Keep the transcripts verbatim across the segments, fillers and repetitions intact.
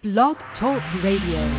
Blog Talk Radio.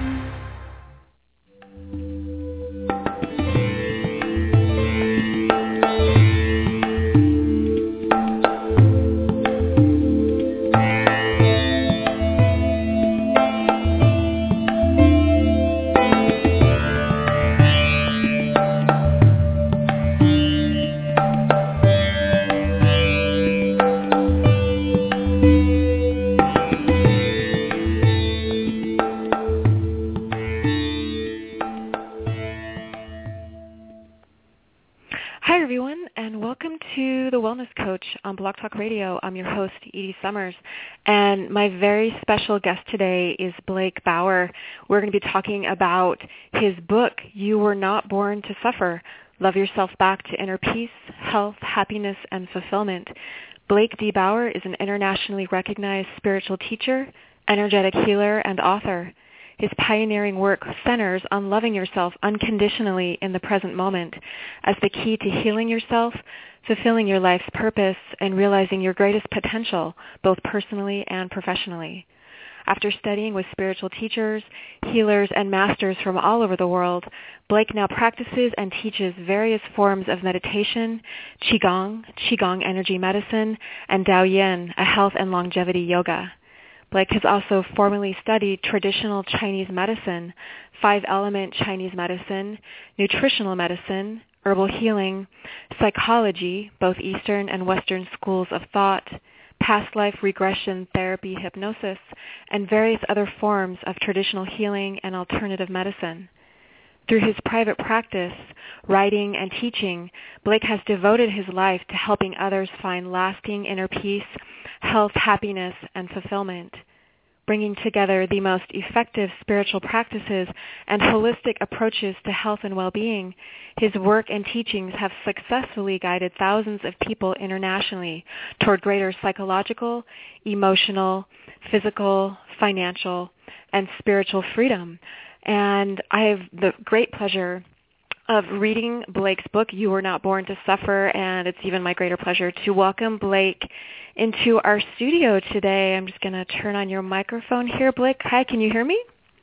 On Blog Talk Radio. I'm your host, Edie Summers, and my very special guest today is Blake Bauer. We're going to be talking about his book, You Were Not Born to Suffer, Love Yourself Back to Inner Peace, Health, Happiness, and Fulfillment. Blake D. Bauer is an internationally recognized spiritual teacher, energetic healer, and author. His pioneering work centers on loving yourself unconditionally in the present moment as the key to healing yourself, fulfilling your life's purpose, and realizing your greatest potential, both personally and professionally. After studying with spiritual teachers, healers, and masters from all over the world, Blake now practices and teaches various forms of meditation, Qigong, Qigong energy medicine, and Daoyin, a health and longevity yoga. Blake has also formally studied traditional Chinese medicine, five-element Chinese medicine, nutritional medicine, herbal healing, psychology, both Eastern and Western schools of thought, past life regression therapy hypnosis, and various other forms of traditional healing and alternative medicine. Through his private practice, writing, and teaching, Blake has devoted his life to helping others find lasting inner peace, health, happiness, and fulfillment. Bringing together the most effective spiritual practices and holistic approaches to health and well-being, his work and teachings have successfully guided thousands of people internationally toward greater psychological, emotional, physical, financial, and spiritual freedom. And I have the great pleasure of reading Blake's book, You Were Not Born to Suffer, and it's even my greater pleasure to welcome Blake into our studio today. I'm just going to turn on your microphone here, Blake. Hi, can you hear me?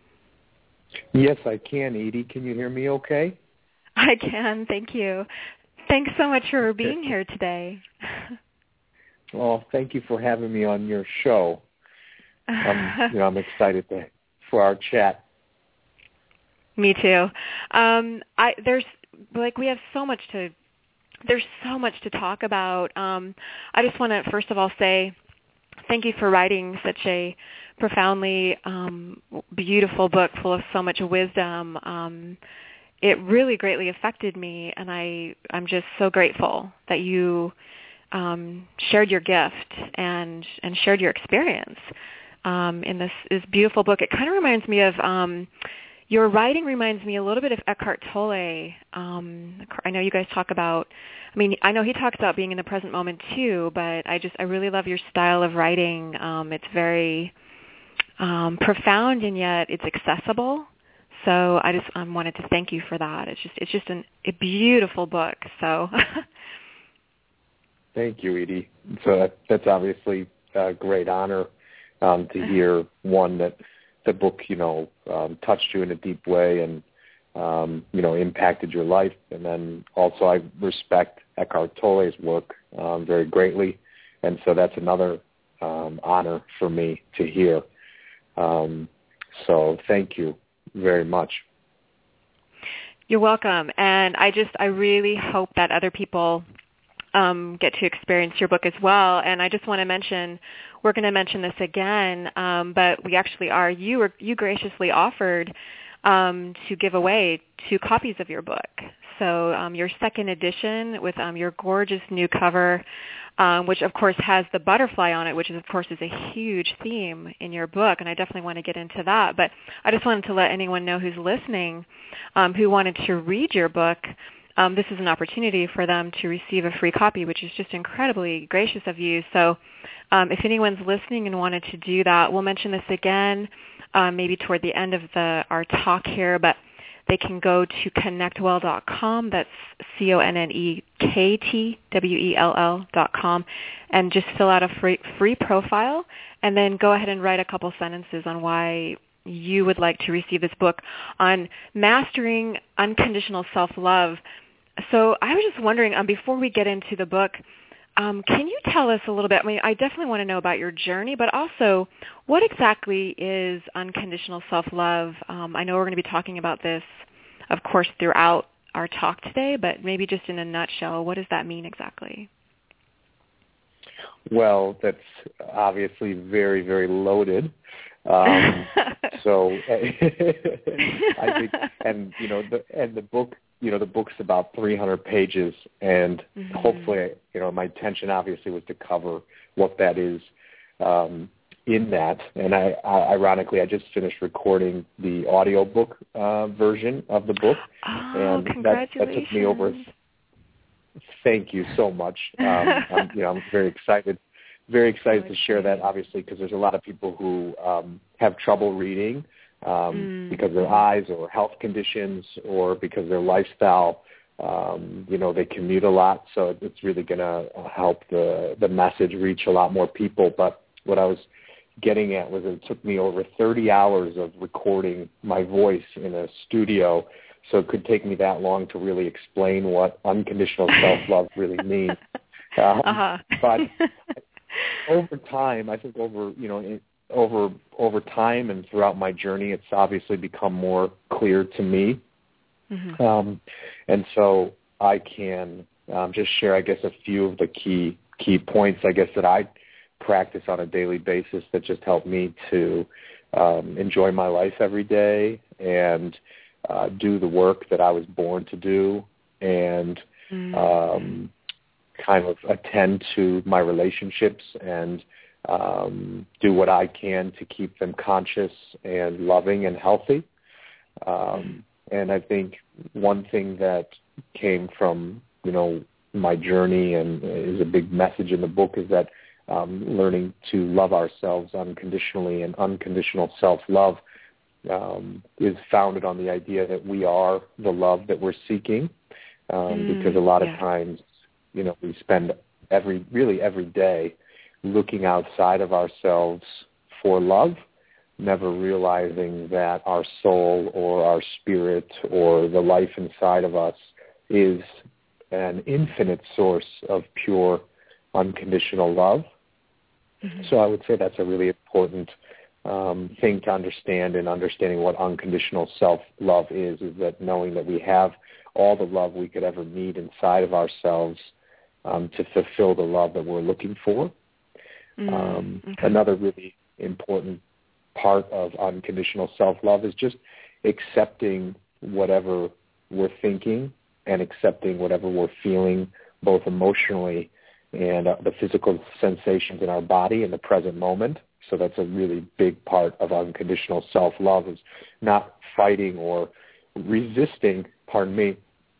Yes, I can, Edie. Can you hear me okay? I can, thank you. Thanks so much for being here today. Well, thank you for having me on your show. Um, you know, I'm excited to, for our chat. Me too. Um, I there's like we have so much to there's so much to talk about. Um, I just want to first of all say thank you for writing such a profoundly um, beautiful book full of so much wisdom. Um, it really greatly affected me, and I I'm just so grateful that you um, shared your gift and and shared your experience um, in this this beautiful book. It kind of reminds me of um, Your writing reminds me a little bit of Eckhart Tolle. Um, I know you guys talk about, I mean, I know he talks about being in the present moment too, but I just, I really love your style of writing. Um, it's very um, profound and yet it's accessible. So I just um, wanted to thank you for that. It's just, it's just an, a beautiful book. So. Thank you, Edie. So that, that's obviously a great honor um, to hear one that the book, you know, um, touched you in a deep way and, um, you know, impacted your life. And then also I respect Eckhart Tolle's work um, very greatly. And so that's another um, honor for me to hear. Um, so thank you very much. You're welcome. And I just, I really hope that other people Um, get to experience your book as well. And I just want to mention, we're going to mention this again, um, but we actually are, you were, you graciously offered um, to give away two copies of your book. So um, your second edition with um, your gorgeous new cover, um, which of course has the butterfly on it, which is of course is a huge theme in your book, and I definitely want to get into that. But I just wanted to let anyone know who's listening, um, who wanted to read your book, Um, this is an opportunity for them to receive a free copy, which is just incredibly gracious of you. So um, if anyone's listening and wanted to do that, we'll mention this again um, maybe toward the end of the our talk here, but they can go to connect well dot com. That's C O N N E K T W E L L dot com, and just fill out a free, free profile, and then go ahead and write a couple sentences on why you would like to receive this book on mastering unconditional self-love. So I was just wondering, um, before we get into the book, um, can you tell us a little bit? I mean, I definitely want to know about your journey, but also what exactly is unconditional self-love? Um, I know we're going to be talking about this, of course, throughout our talk today, but maybe just in a nutshell, what does that mean exactly? Well, that's obviously very, very loaded. Um, so I think, and you know, the, and the book, you know, the book's about three hundred pages, and mm-hmm. hopefully, you know, my intention obviously was to cover what that is um, in that. And I, I, ironically, I just finished recording the audiobook uh, version of the book, oh, and that, that took me over. Thank you so much. Um, I'm, you know, I'm very excited. Very excited to share that, obviously, because there's a lot of people who um, have trouble reading um, mm. because of their eyes or health conditions or because of their lifestyle. Um, you know, they commute a lot, so it's really going to help the, the message reach a lot more people. But what I was getting at was it took me over thirty hours of recording my voice in a studio, so it could take me that long to really explain what unconditional self-love really means. Um, uh-huh. But over time, I think over, you know, it, over over time and throughout my journey, it's obviously become more clear to me. Mm-hmm. Um, and so I can um, just share, I guess, a few of the key key points, I guess, that I practice on a daily basis that just help me to um, enjoy my life every day and uh, do the work that I was born to do and mm-hmm. um kind of attend to my relationships and um, do what I can to keep them conscious and loving and healthy. Um, and I think one thing that came from, you know, my journey and is a big message in the book is that um, learning to love ourselves unconditionally and unconditional self-love um, is founded on the idea that we are the love that we're seeking um, mm, because a lot yeah. of times, you know, we spend every, really every day looking outside of ourselves for love, never realizing that our soul or our spirit or the life inside of us is an infinite source of pure, unconditional love. Mm-hmm. So I would say that's a really important um, thing to understand in understanding what unconditional self-love is, is that knowing that we have all the love we could ever need inside of ourselves Um, to fulfill the love that we're looking for. Mm, um, okay. Another really important part of unconditional self-love is just accepting whatever we're thinking and accepting whatever we're feeling, both emotionally and uh, the physical sensations in our body in the present moment. So that's a really big part of unconditional self-love, is not fighting or resisting, pardon me,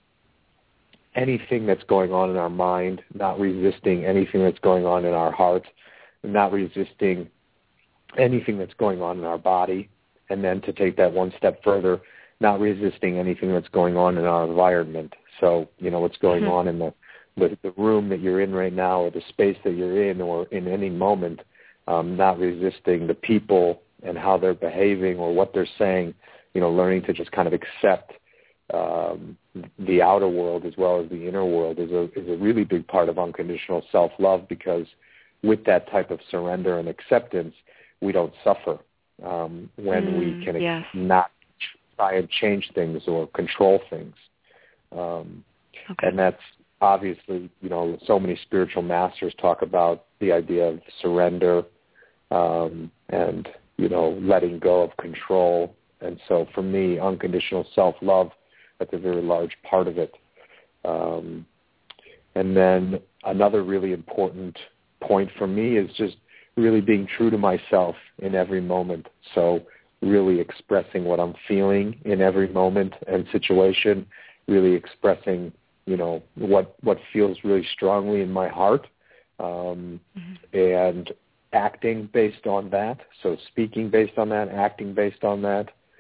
anything that's going on in our mind, not resisting anything that's going on in our heart, not resisting anything that's going on in our body, and then to take that one step further, not resisting anything that's going on in our environment. So, you know, what's going mm-hmm. on in the, the the room that you're in right now or the space that you're in or in any moment, um, not resisting the people and how they're behaving or what they're saying, you know, learning to just kind of accept Um, the outer world as well as the inner world is a is a really big part of unconditional self-love, because with that type of surrender and acceptance, we don't suffer um, when mm, we can yes. not try and change things or control things. Um, okay. And that's obviously, you know, so many spiritual masters talk about the idea of surrender um, and, you know, letting go of control. And so for me, unconditional self-love, that's a very large part of it. Um, and then another really important point for me is just really being true to myself in every moment. So really expressing what I'm feeling in every moment and situation, really expressing, you know, what, what feels really strongly in my heart, um, mm-hmm. and acting based on that. So speaking based on that, acting based on that.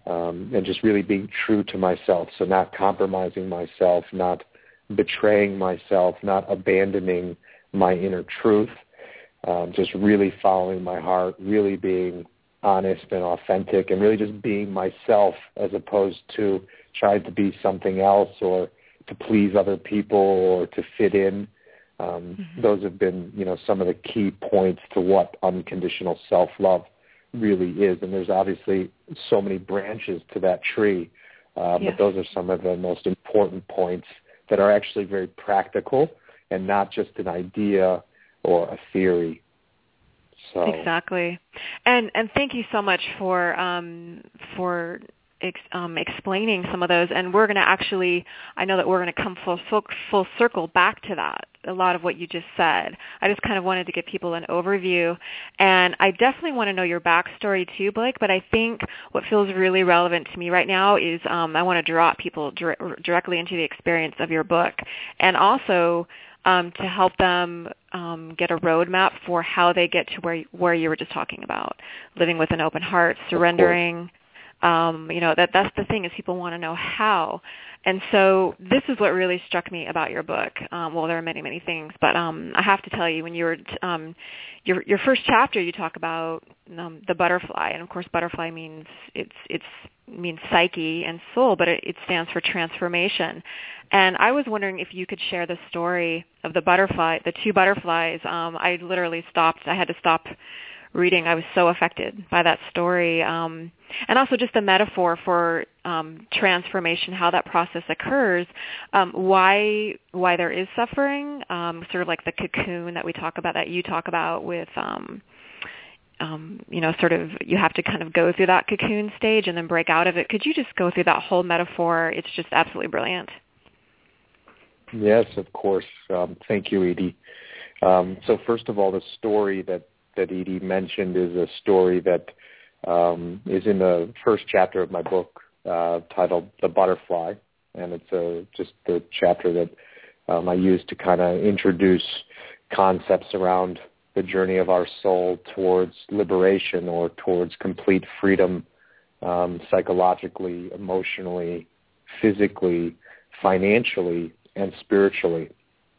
um, and just really being true to myself. So not compromising myself, not betraying myself, not abandoning my inner truth, um, just really following my heart, really being honest and authentic, and really just being myself as opposed to trying to be something else or to please other people or to fit in. Um, mm-hmm. Those have been, you know, some of the key points to what unconditional self-love really is. And there's obviously so many branches to that tree, uh, yes. but those are some of the most important points that are actually very practical and not just an idea or a theory. So. Exactly. And and thank you so much for um, for ex, um, explaining some of those. And we're going to actually, I know that we're going to come full, full circle back to that, a lot of what you just said. I just kind of wanted to give people an overview. And I definitely want to know your backstory too, Blake, but I think what feels really relevant to me right now is um, I want to draw people dire- directly into the experience of your book, and also um, to help them um, get a roadmap for how they get to where, where you were just talking about, living with an open heart, surrendering. Um, you know, that that's the thing, is people want to know how. And so this is what really struck me about your book. Um, well, there are many, many things, but um, I have to tell you, when you were, um, your your first chapter, you talk about um, the butterfly, and of course, butterfly means it's it's means psyche and soul, but it, it stands for transformation. And I was wondering if you could share the story of the butterfly, the two butterflies. Um, I literally stopped. I had to stop reading. I was so affected by that story. Um, and also just the metaphor for um, transformation, how that process occurs, um, why why there is suffering, um, sort of like the cocoon that we talk about, that you talk about with, um, um, you know, sort of you have to kind of go through that cocoon stage and then break out of it. Could you just go through that whole metaphor? It's just absolutely brilliant. Yes, of course. Um, thank you, Edie. Um, so first of all, the story that that Edie mentioned is a story that um, is in the first chapter of my book, uh, titled The Butterfly, and it's a, just the chapter that um, I use to kind of introduce concepts around the journey of our soul towards liberation or towards complete freedom, um, psychologically, emotionally, physically, financially, and spiritually.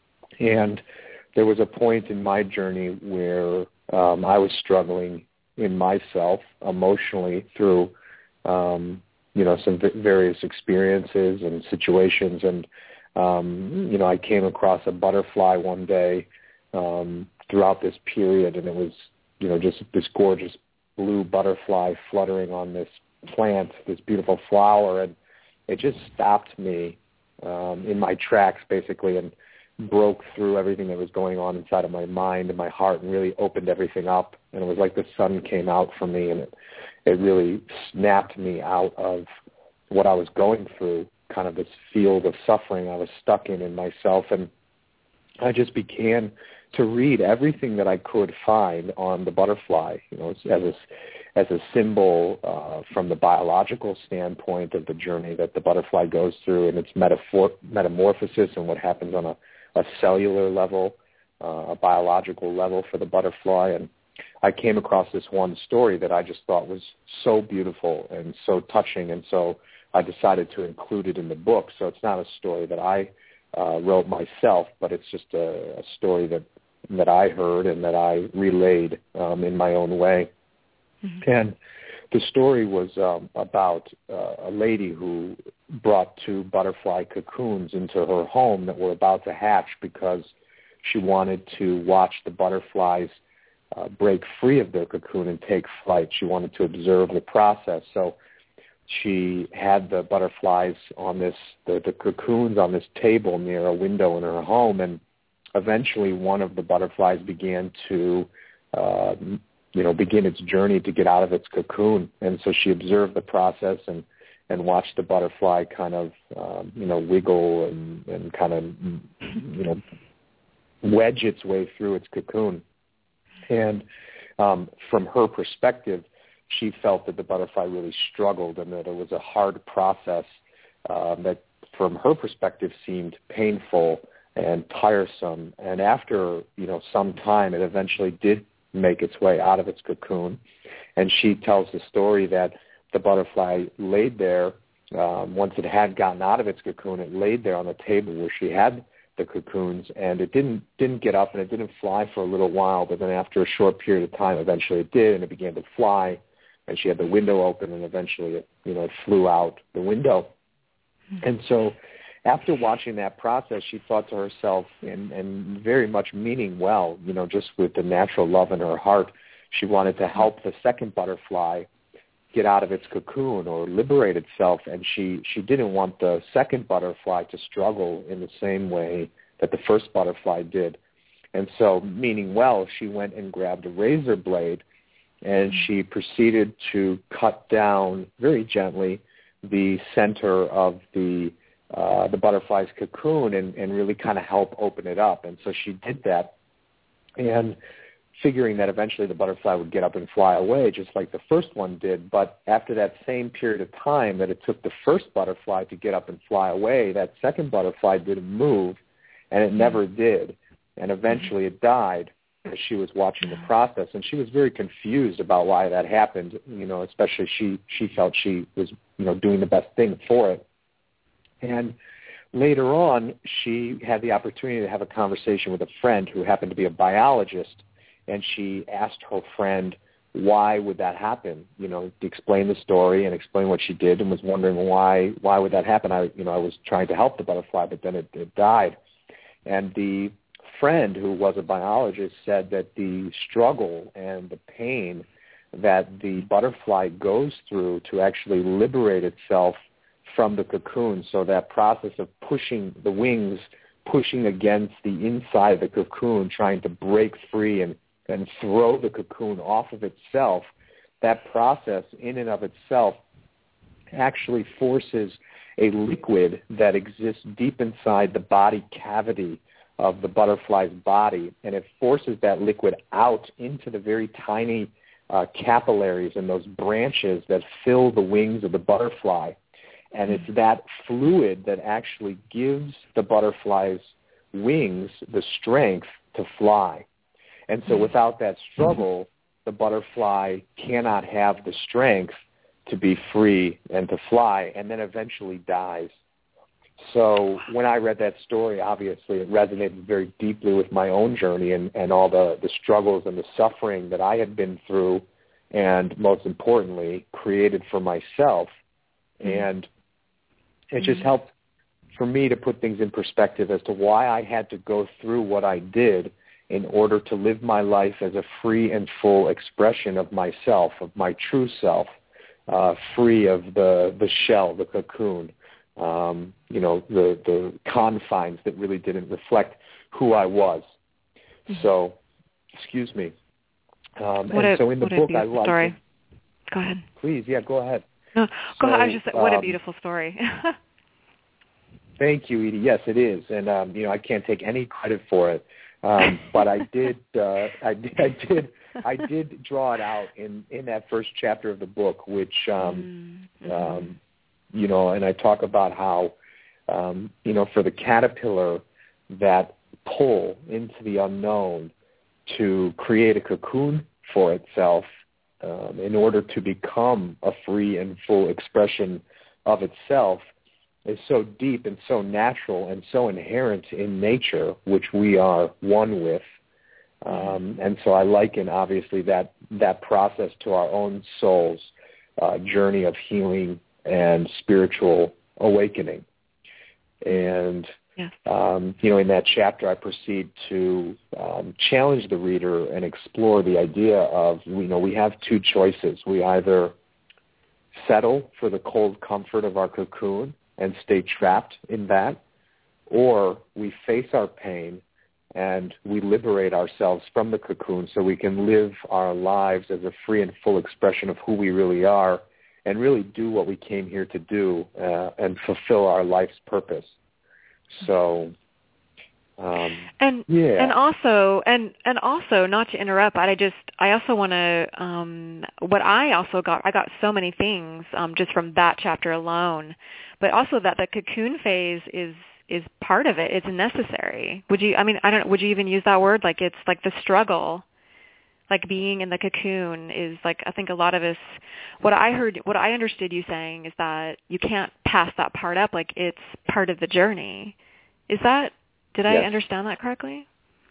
And there was a point in my journey where Um, I was struggling in myself emotionally through, um, you know, some v- various experiences and situations. And, um, you know, I came across a butterfly one day um, throughout this period, and it was, you know, just this gorgeous blue butterfly fluttering on this plant, this beautiful flower. And it just stopped me um, in my tracks, basically, and broke through everything that was going on inside of my mind and my heart and really opened everything up. And it was like the sun came out for me, and it, it really snapped me out of what I was going through, kind of this field of suffering I was stuck in in myself. And I just began to read everything that I could find on the butterfly, you know, as a, as a symbol uh, from the biological standpoint of the journey that the butterfly goes through and its metaphor- metamorphosis and what happens on a a cellular level, uh, a biological level for the butterfly. And I came across this one story that I just thought was so beautiful and so touching, and so I decided to include it in the book. So it's not a story that I uh, wrote myself, but it's just a, a story that that I heard and that I relayed um, in my own way. Mm-hmm. And the story was um, about uh, a lady who brought two butterfly cocoons into her home that were about to hatch because she wanted to watch the butterflies uh, break free of their cocoon and take flight. She wanted to observe the process. So she had the butterflies on this, the, the cocoons on this table near a window in her home, and eventually one of the butterflies began to uh, you know, begin its journey to get out of its cocoon. And so she observed the process and, and watched the butterfly kind of, um, you know, wiggle and, and kind of, you know, wedge its way through its cocoon. And um, from her perspective, she felt that the butterfly really struggled and that it was a hard process uh, that, from her perspective, seemed painful and tiresome. And after, you know, some time, it eventually did make its way out of its cocoon. And she tells the story that the butterfly laid there. Um, once it had gotten out of its cocoon, it laid there on the table where she had the cocoons, and it didn't didn't get up and it didn't fly for a little while. But then after a short period of time, eventually it did, and it began to fly. And she had the window open, and eventually it you know it flew out the window. Mm-hmm. And so, after watching that process, she thought to herself, and, and very much meaning well, you know, just with the natural love in her heart, she wanted to help the second butterfly get out of its cocoon or liberate itself, and she, she didn't want the second butterfly to struggle in the same way that the first butterfly did. And so, meaning well, she went and grabbed a razor blade, and she proceeded to cut down very gently the center of the uh, the butterfly's cocoon and, and really kind of help open it up. And so she did that, and figuring that eventually the butterfly would get up and fly away, just like the first one did. But after that same period of time that it took the first butterfly to get up and fly away, that second butterfly didn't move, and it never did. And eventually it died as she was watching the process. And she was very confused about why that happened, you know, especially she, she felt she was, you know, doing the best thing for it. And later on, she had the opportunity to have a conversation with a friend who happened to be a biologist. And she asked her friend, why would that happen? You know, to explain the story and explain what she did, and was wondering why why would that happen? I, you know, I was trying to help the butterfly, but then it, it died. And the friend, who was a biologist, said that the struggle and the pain that the butterfly goes through to actually liberate itself from the cocoon, so that process of pushing the wings, pushing against the inside of the cocoon, trying to break free and and throw the cocoon off of itself, that process in and of itself actually forces a liquid that exists deep inside the body cavity of the butterfly's body, and it forces that liquid out into the very tiny uh, capillaries and those branches that fill the wings of the butterfly. And it's that fluid that actually gives the butterfly's wings the strength to fly. And so without that struggle, the butterfly cannot have the strength to be free and to fly, and then eventually dies. So when I read that story, obviously it resonated very deeply with my own journey and, and all the, the struggles and the suffering that I had been through, and most importantly, created for myself. And it just helped for me to put things in perspective as to why I had to go through what I did in order to live my life as a free and full expression of myself, of my true self, uh, free of the, the shell, the cocoon, um, you know, the, the confines that really didn't reflect who I was. Mm-hmm. So, excuse me. Um, what and a, so in the what book, a I like story. to, Go ahead. Please, yeah, go ahead. No, go so, ahead. I was just what um, a beautiful story. Thank you, Edie. Yes, it is, and um, you know, I can't take any credit for it. Um, but I did, uh, I did, I did, I did draw it out in, in that first chapter of the book, which, um, mm-hmm. um, you know, and I talk about how, um, you know, for the caterpillar, that pull into the unknown to create a cocoon for itself, um, in order to become a free and full expression of itself, is so deep and so natural and so inherent in nature, which we are one with. Um, and so I liken, obviously, that, that process to our own soul's uh, journey of healing and spiritual awakening. And, yeah. um, you know, in that chapter, I proceed to um, challenge the reader and explore the idea of, you know, we have two choices. We either settle for the cold comfort of our cocoon and stay trapped in that, or we face our pain and we liberate ourselves from the cocoon so we can live our lives as a free and full expression of who we really are and really do what we came here to do uh, and fulfill our life's purpose. So, um, and yeah. and also and and also not to interrupt, but I just I also want to um, what I also got I got so many things um, just from that chapter alone, but also that the cocoon phase is is part of it. It's necessary. Would you? I mean, I don't. Would you even use that word? Like it's like the struggle. like being in the cocoon is like, I think a lot of us, what I heard, what I understood you saying is that you can't pass that part up, like it's part of the journey. Is that, did Yes. I understand that correctly?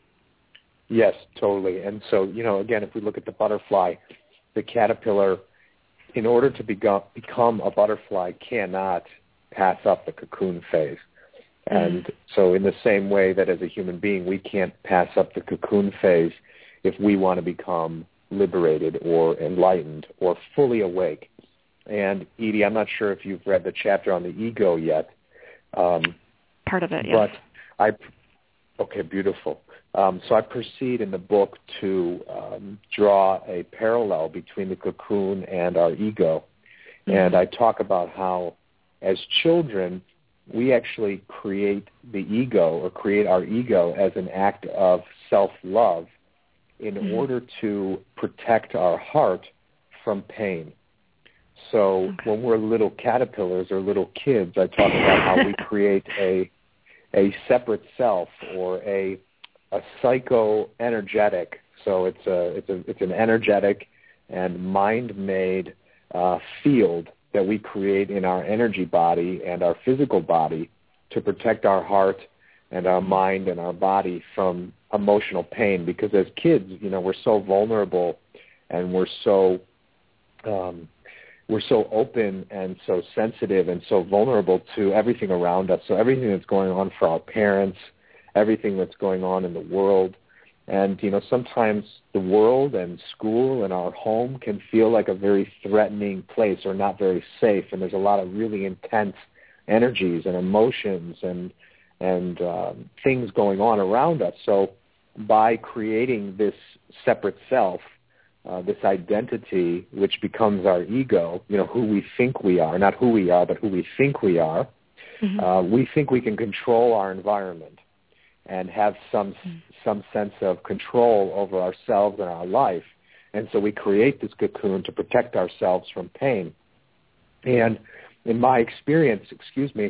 Yes, totally. And so, you know, again, if we look at the butterfly, the caterpillar, in order to become, become a butterfly, cannot pass up the cocoon phase. And mm. so in the same way that as a human being, we can't pass up the cocoon phase if we want to become liberated or enlightened or fully awake. And Edie, I'm not sure if you've read the chapter on the ego yet. Um, Part of it, yes. But I, okay, beautiful. Um, so I proceed in the book to um, draw a parallel between the cocoon and our ego. Mm-hmm. And I talk about how as children, we actually create the ego or create our ego as an act of self-love in mm-hmm. order to protect our heart from pain. So okay. when we're little caterpillars or little kids, I talk about how we create a a separate self or a a psycho-energetic. So it's a it's a it's an energetic and mind-made uh, field that we create in our energy body and our physical body to protect our heart and our mind and our body from emotional pain. Because as kids, you know, we're so vulnerable and we're so um, we're so open and so sensitive and so vulnerable to everything around us. So everything that's going on for our parents, everything that's going on in the world. And, you know, sometimes the world and school and our home can feel like a very threatening place or not very safe. And there's a lot of really intense energies and emotions and and um, things going on around us. So by creating this separate self, uh, this identity, which becomes our ego, you know, who we think we are, not who we are, but who we think we are, mm-hmm. uh, we think we can control our environment and have some mm-hmm. some sense of control over ourselves and our life. And so we create this cocoon to protect ourselves from pain. And in my experience, excuse me,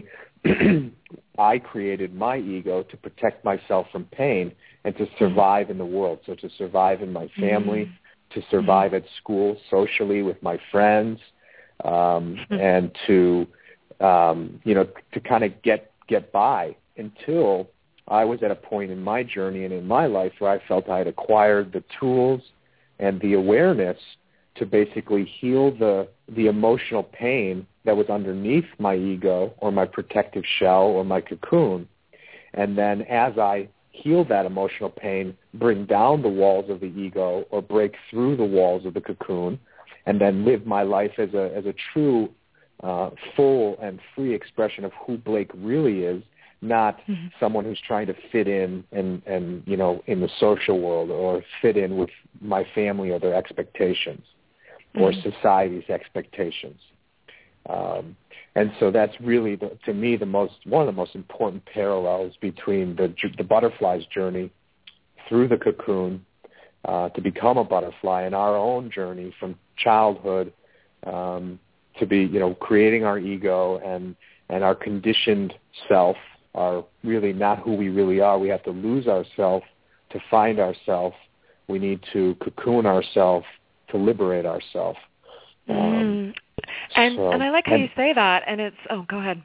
I created my ego to protect myself from pain and to survive in the world. So to survive in my family, mm-hmm. to survive mm-hmm. at school, socially with my friends, um, mm-hmm. and to, um, you know, to kind of get, get by until I was at a point in my journey and in my life where I felt I had acquired the tools and the awareness to basically heal the the emotional pain that was underneath my ego or my protective shell or my cocoon. And then as I heal that emotional pain, bring down the walls of the ego or break through the walls of the cocoon, and then live my life as a as a true, uh, full and free expression of who Blake really is, not mm-hmm. someone who's trying to fit in and, and, you know, in the social world or fit in with my family or their expectations mm-hmm. or society's expectations. Um, and so that's really, the, to me, the most one of the most important parallels between the, the butterfly's journey through the cocoon uh, to become a butterfly and our own journey from childhood um, to be, you know, creating our ego and, and our conditioned self are really not who we really are. We have to lose ourselves to find ourselves. We need to cocoon ourselves to liberate ourselves. Um, mm. And so, and I like how and, you say that. And it's oh, go ahead.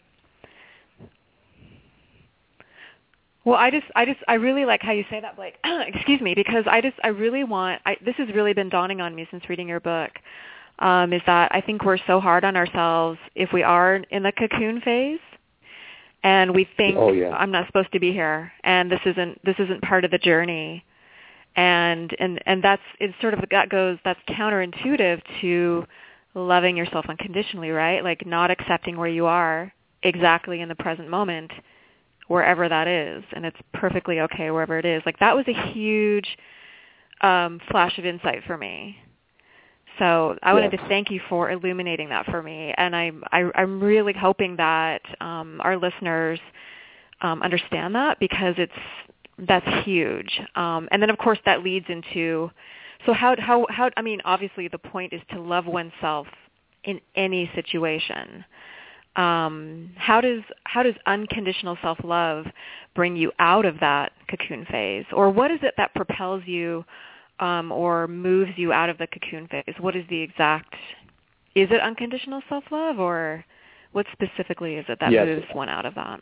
Well, I just I just I really like how you say that, Blake. Excuse me, because I just I really want. I, this has really been dawning on me since reading your book. Um, is that I think we're so hard on ourselves if we are in the cocoon phase. And we think oh, yeah. I'm not supposed to be here, and this isn't this isn't part of the journey, and and and that's it's sort of that goes that's counterintuitive to loving yourself unconditionally, right? Like not accepting where you are exactly in the present moment, wherever that is, and it's perfectly okay wherever it is. Like that was a huge um, flash of insight for me. So I wanted yes. to thank you for illuminating that for me, and I'm I, I'm really hoping that um, our listeners um, understand that because it's that's huge. Um, and then of course that leads into so how how how I mean obviously the point is to love oneself in any situation. Um, how does how does unconditional self-love bring you out of that cocoon phase, or what is it that propels you um, or moves you out of the cocoon phase? What is the exact, is it unconditional self-love, or what specifically is it that yes. moves one out of that?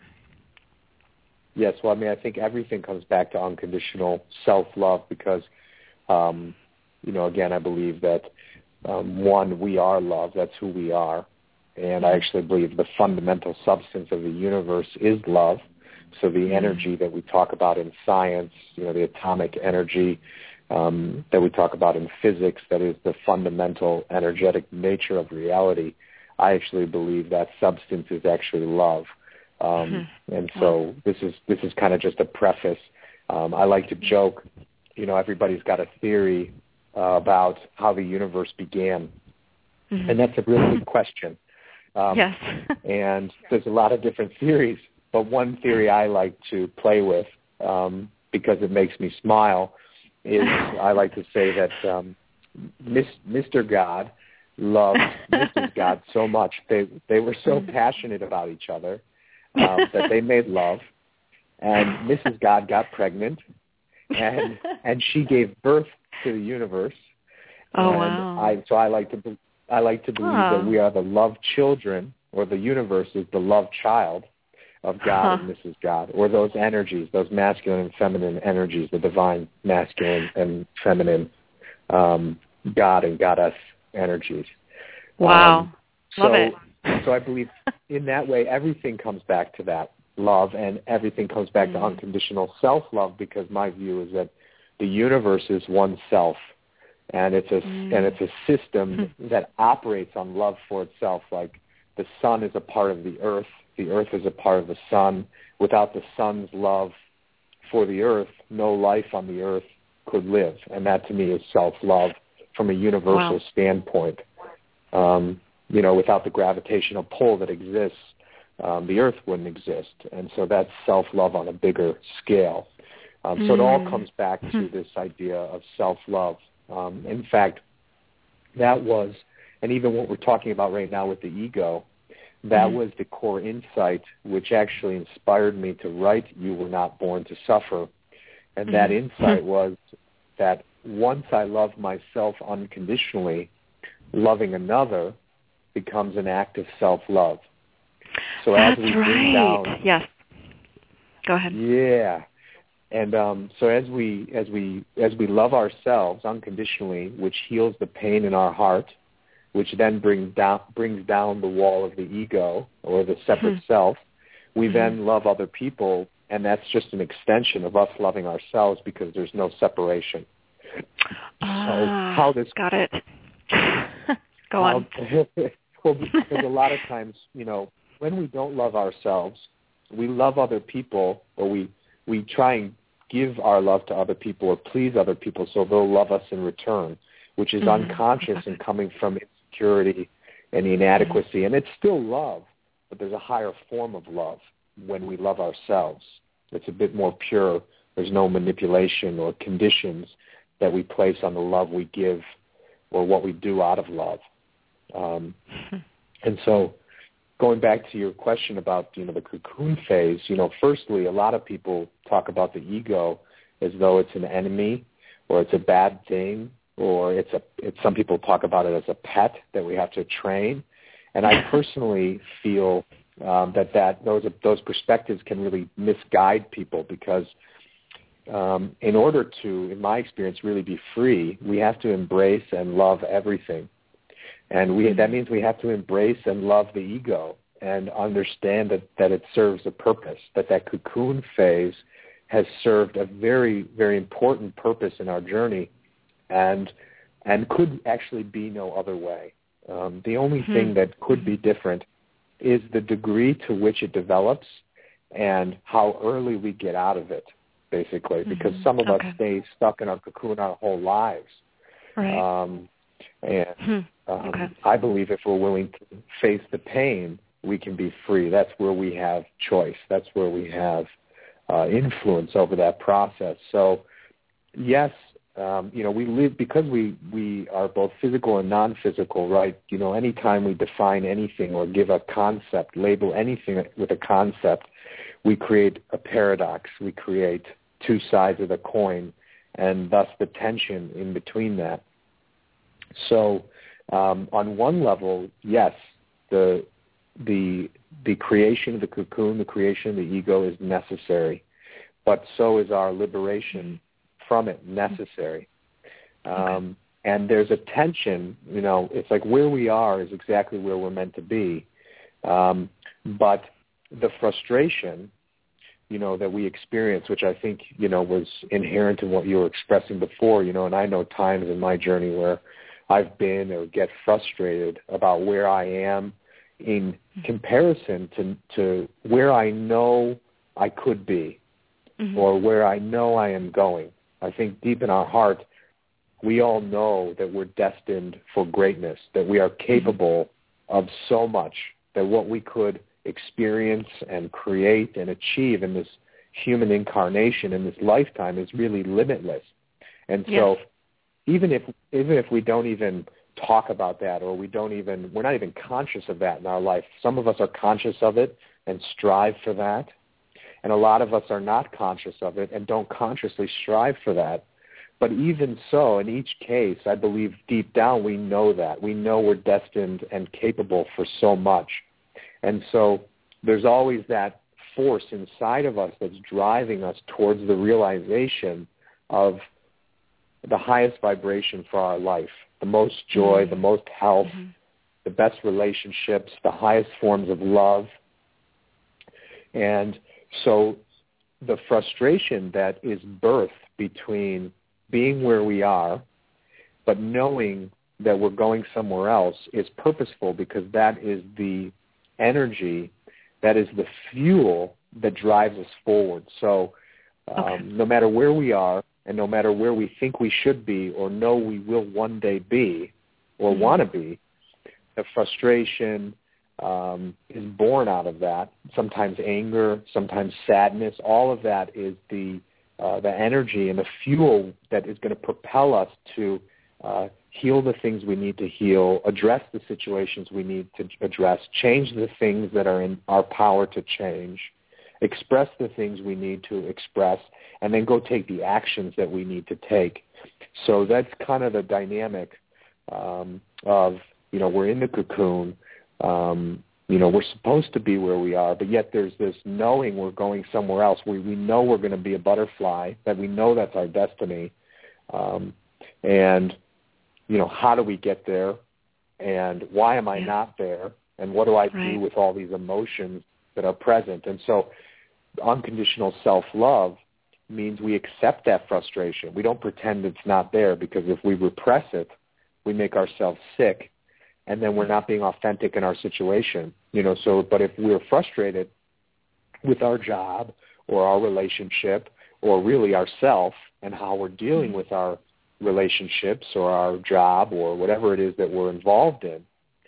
Yes, well, I mean, I think everything comes back to unconditional self-love because, um, you know, again, I believe that, um, one, we are love. That's who we are. And I actually believe the fundamental substance of the universe is love. So the mm-hmm. energy that we talk about in science, you know, the atomic energy um, that we talk about in physics, that is the fundamental energetic nature of reality, I actually believe that substance is actually love. Um, mm-hmm. And so wow. this is this is kind of just a preface. Um, I like to joke, you know, everybody's got a theory uh, about how the universe began. Mm-hmm. And that's a really good question. Um, yes. And there's a lot of different theories, but one theory I like to play with um, because it makes me smile is I like to say that um, Mister God loved Missus God so much. They, they were so passionate about each other. Um, that they made love, and Missus God got pregnant, and and she gave birth to the universe. Oh and wow! I, so I like to I like to believe oh. that we are the love children, or the universe is the love child of God huh. and Missus God, or those energies, those masculine and feminine energies, the divine masculine and feminine um, God and goddess energies. Wow, um, love so, it. So I believe in that way everything comes back to that love, and everything comes back mm. to unconditional self-love, because my view is that the universe is one self, and it's a mm. and it's a system that operates on love for itself. Like the sun is a part of the earth, the earth is a part of the sun. Without the sun's love for the earth, no life on the earth could live, and that to me is self-love from a universal wow. standpoint. Um, You know, without the gravitational pull that exists, um, the Earth wouldn't exist. And so that's self-love on a bigger scale. Um, mm. So it all comes back to this idea of self-love. Um, in fact, that was, and even what we're talking about right now with the ego, that mm. was the core insight which actually inspired me to write You Were Not Born to Suffer. And mm. that insight was that once I love myself unconditionally, loving another becomes an act of self-love. So That's as we right. bring down, yes. Go ahead. Yeah, and um, so as we as we as we love ourselves unconditionally, which heals the pain in our heart, which then brings down brings down the wall of the ego or the separate mm-hmm. self, we mm-hmm. then love other people, and that's just an extension of us loving ourselves because there's no separation. Ah, so how this got it. Go how, on. Well, because a lot of times, you know, when we don't love ourselves, we love other people, or we, we try and give our love to other people or please other people so they'll love us in return, which is mm-hmm. unconscious and coming from insecurity and inadequacy. Mm-hmm. And it's still love, but there's a higher form of love when we love ourselves. It's a bit more pure. There's no manipulation or conditions that we place on the love we give or what we do out of love. Um, and so going back to your question about, you know, the cocoon phase, you know, firstly, a lot of people talk about the ego as though it's an enemy or it's a bad thing, or it's a, it's, some people talk about it as a pet that we have to train. And I personally feel um, that, that those, those perspectives can really misguide people, because um, in order to, in my experience, really be free, we have to embrace and love everything. And we, that means we have to embrace and love the ego and understand that, that it serves a purpose, that that cocoon phase has served a very, very important purpose in our journey, and and could actually be no other way. Um, the only hmm. thing that could be different is the degree to which it develops and how early we get out of it, basically, mm-hmm. because some of okay. us stay stuck in our cocoon our whole lives. Right. Um, and hmm. um, okay. I believe if we're willing to face the pain, we can be free. That's where we have choice. That's where we have uh, influence over that process. So, yes, um, you know, we live, because we, we are both physical and non-physical, right? You know, anytime we define anything or give a concept, label anything with a concept, we create a paradox. We create two sides of the coin. and thus the tension in between that. So um, on one level, yes, the the the creation of the cocoon, the creation of the ego is necessary, but so is our liberation from it necessary. Um, okay. And there's a tension, you know, it's like where we are is exactly where we're meant to be. Um, but the frustration, you know, that we experience, which I think, you know, was inherent in what you were expressing before, you know, and I know times in my journey where I've been or get frustrated about where I am in comparison to, to where I know I could be mm-hmm. or where I know I am going. I think deep in our heart, we all know that we're destined for greatness, that we are capable mm-hmm. of so much, that what we could experience and create and achieve in this human incarnation, in this lifetime, is really limitless. And so yes. even if even if we don't even talk about that, or we don't even, we're not even conscious of that in our life. Some of us are conscious of it and strive for that, and a lot of us are not conscious of it and don't consciously strive for that. But even so, in each case, I believe deep down we know that. We know we're destined and capable for so much. And so there's always that force inside of us that's driving us towards the realization of the highest vibration for our life, the most joy, mm-hmm. the most health, mm-hmm. the best relationships, the highest forms of love. And so the frustration that is birthed between being where we are, but knowing that we're going somewhere else is purposeful, because that is the energy, that is the fuel that drives us forward. So um, okay. no matter where we are, and no matter where we think we should be or know we will one day be or mm-hmm. want to be, the frustration um, is born out of that. Sometimes anger, sometimes sadness. All of that is the uh, the energy and the fuel that is going to propel us to uh, heal the things we need to heal, address the situations we need to address, change the things that are in our power to change, express the things we need to express, and then go take the actions that we need to take. So that's kind of the dynamic um, of, you know, we're in the cocoon. Um, you know, we're supposed to be where we are, but yet there's this knowing we're going somewhere else. We, we know we're going to be a butterfly, that we know that's our destiny. Um, and, you know, how do we get there? And why am I yeah. not there? And what do I right. do with all these emotions that are present? And so unconditional self-love means we accept that frustration. We don't pretend it's not there, because if we repress it, we make ourselves sick, and then we're not being authentic in our situation. You know, so, but if we're frustrated with our job or our relationship, or really ourself and how we're dealing with our relationships or our job or whatever it is that we're involved in,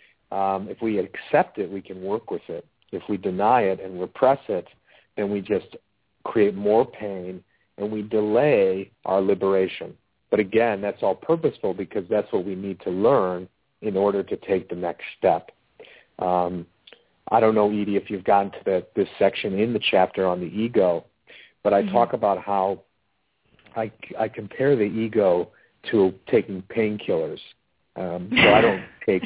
um, if we accept it, we can work with it. If we deny it and repress it, then we just create more pain and we delay our liberation. But again, that's all purposeful, because that's what we need to learn in order to take the next step. Um, I don't know, Edie, if you've gotten to the, this section in the chapter on the ego, but I mm-hmm. talk about how I, I compare the ego to taking painkillers. Um, so I don't take,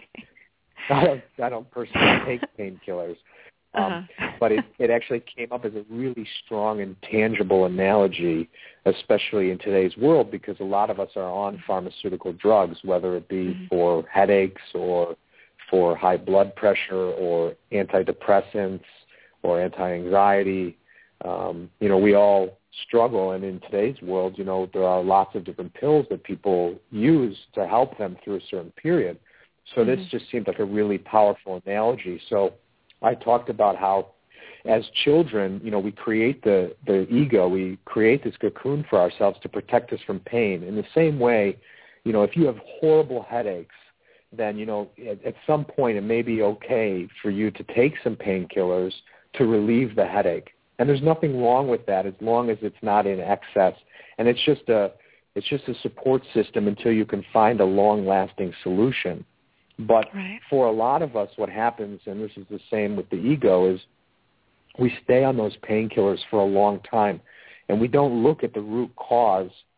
I don't, I don't personally take painkillers. Um, uh-huh. But it, it actually came up as a really strong and tangible analogy, especially in today's world, because a lot of us are on pharmaceutical drugs, whether it be mm-hmm. for headaches or for high blood pressure or antidepressants or anti-anxiety. Um, you know, we all struggle, and in today's world, you know, there are lots of different pills that people use to help them through a certain period. So mm-hmm. this just seemed like a really powerful analogy. So I talked about how as children, you know, we create the, the ego, we create this cocoon for ourselves to protect us from pain. In the same way, you know, if you have horrible headaches, then, you know, at, at some point it may be okay for you to take some painkillers to relieve the headache. And there's nothing wrong with that as long as it's not in excess. And it's just a it's just a support system until you can find a long-lasting solution. But right. for a lot of us, what happens, and this is the same with the ego, is we stay on those painkillers for a long time, and we don't look at the root cause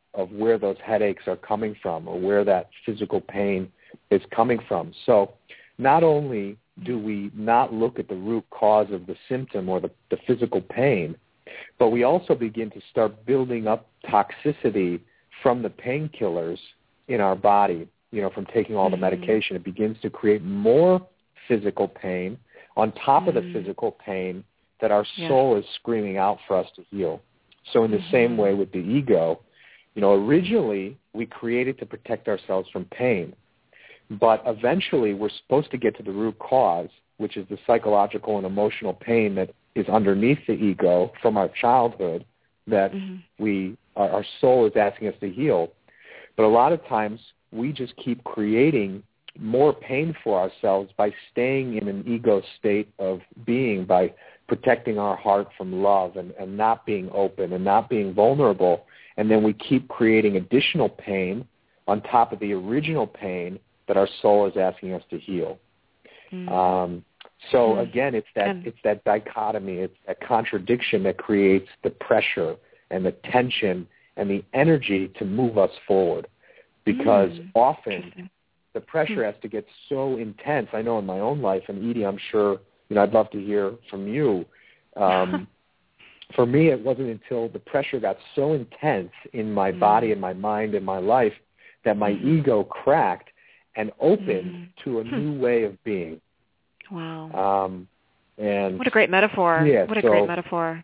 of where those headaches are coming from or where that physical pain is coming from. So not only do we not look at the root cause of the symptom or the, the physical pain, but we also begin to start building up toxicity from the painkillers in our body, you know, from taking all the mm-hmm. medication. It begins to create more physical pain on top mm-hmm. of the physical pain that our yeah. soul is screaming out for us to heal. So in the mm-hmm. same way with the ego, you know, originally we created to protect ourselves from pain, but eventually we're supposed to get to the root cause, which is the psychological and emotional pain that is underneath the ego from our childhood that mm-hmm. we our, our soul is asking us to heal. But a lot of times we just keep creating more pain for ourselves by staying in an ego state of being, by protecting our heart from love and, and not being open and not being vulnerable. And then we keep creating additional pain on top of the original pain that our soul is asking us to heal. Mm. Um, so mm. again, it's that mm. it's that dichotomy, it's that contradiction that creates the pressure and the tension and the energy to move us forward. Because mm. often the pressure mm. has to get so intense. I know in my own life, and Edie, I'm sure, you know, I'd love to hear from you. Um, for me, it wasn't until the pressure got so intense in my mm. body and my mind and my life that my mm. ego cracked and opened mm. to a new way of being. Wow. Um, and what a great metaphor. Yeah, what a so, great metaphor.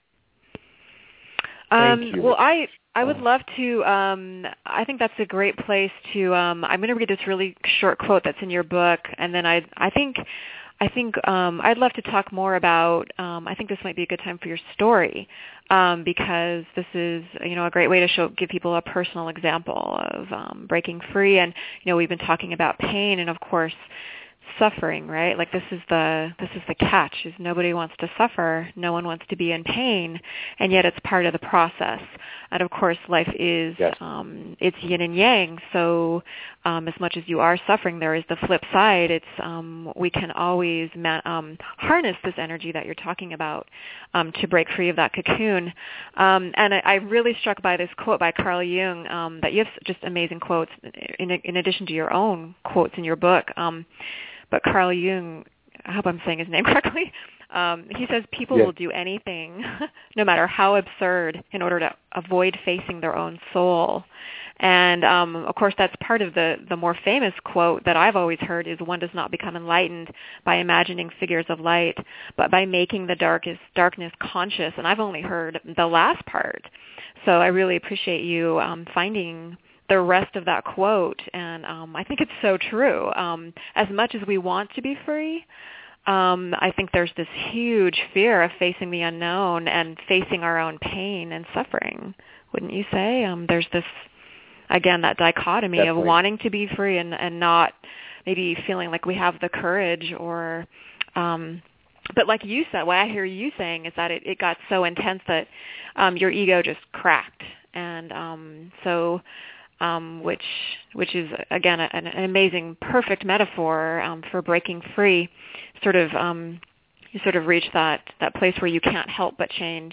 Thank Um, you. well, I, I would love to, um, I think that's a great place to, um, I'm going to read this really short quote that's in your book, and then I, I think, I think um, I'd love to talk more about, um, I think this might be a good time for your story, um, because this is, you know, a great way to show, give people a personal example of um, breaking free. And, you know, we've been talking about pain and, of course, suffering, right? Like this is the this is the catch, is nobody wants to suffer, no one wants to be in pain, and yet it's part of the process. And of course, life is yes. um, it's yin and yang. So um, as much as you are suffering, there is the flip side. It's um, we can always ma- um, harness this energy that you're talking about um, to break free of that cocoon. Um, and I, I'm really struck by this quote by Carl Jung, um, that you have just amazing quotes in, in addition to your own quotes in your book. Um, But Carl Jung, I hope I'm saying his name correctly, um, he says people yeah. will do anything, no matter how absurd, in order to avoid facing their own soul. And, um, of course, that's part of the, the more famous quote that I've always heard is, one does not become enlightened by imagining figures of light, but by making the darkest darkness conscious. And I've only heard the last part. So I really appreciate you um, finding the rest of that quote, and um, I think it's so true. Um, as much as we want to be free, um, I think there's this huge fear of facing the unknown and facing our own pain and suffering, wouldn't you say? Um, there's this, again, that dichotomy Definitely. of wanting to be free and, and not maybe feeling like we have the courage or... Um, But like you said, what I hear you saying is that it, it got so intense that um, your ego just cracked. And um, so... Um, which which is, again, an, an amazing, perfect metaphor um, for breaking free. Sort of, um, you sort of reach that, that place where you can't help but change.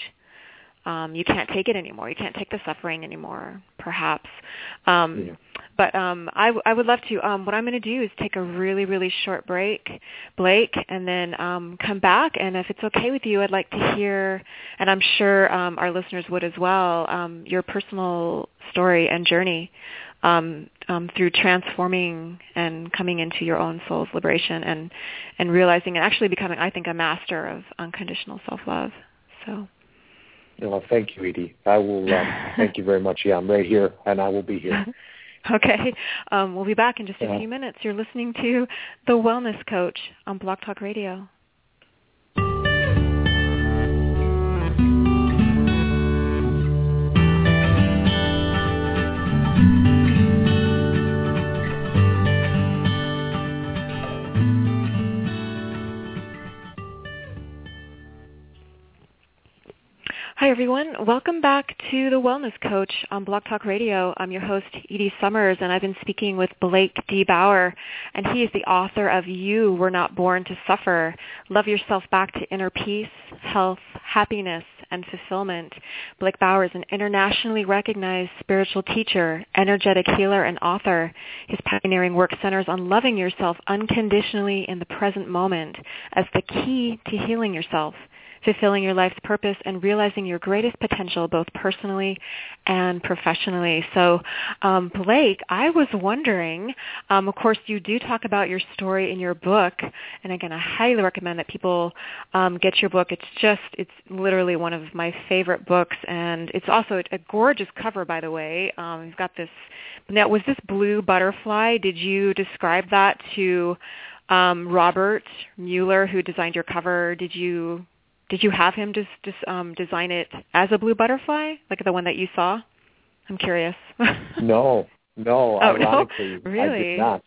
Um, you can't take it anymore. You can't take the suffering anymore, perhaps. Um, yeah. But um, I, w- I would love to. Um, what I'm going to do is take a really, really short break, Blake, and then um, come back. And if it's okay with you, I'd like to hear, and I'm sure um, our listeners would as well, um, your personal story and journey um, um, through transforming and coming into your own soul's liberation and, and realizing and actually becoming, I think, a master of unconditional self-love. So. Well, thank you, Edie. I will. Um, thank you very much. Yeah, I'm right here, and I will be here. Okay. Um, we'll be back in just a yeah. few minutes. You're listening to The Wellness Coach on Blog Talk Radio. Hi, everyone. Welcome back to The Wellness Coach on Blog Talk Radio. I'm your host, Edie Summers, and I've been speaking with Blake D. Bauer, and he is the author of You Were Not Born to Suffer, Love Yourself Back to Inner Peace, Health, Happiness, and fulfillment. Blake Bauer is an internationally recognized spiritual teacher, energetic healer, and author. His pioneering work centers on loving yourself unconditionally in the present moment as the key to healing yourself, fulfilling your life's purpose, and realizing your greatest potential both personally and professionally. So, um, Blake, I was wondering, um, of course, you do talk about your story in your book, and again, I highly recommend that people um, get your book. It's just, it's literally one of my favorite books, and it's also a gorgeous cover, by the way. Um, you've got this, now, was this blue butterfly? Did you describe that to um, Robert Mueller, who designed your cover? Did you... Did you have him just, just um, design it as a blue butterfly, like the one that you saw? I'm curious. no, no, oh, ironically, no? Really? I did not.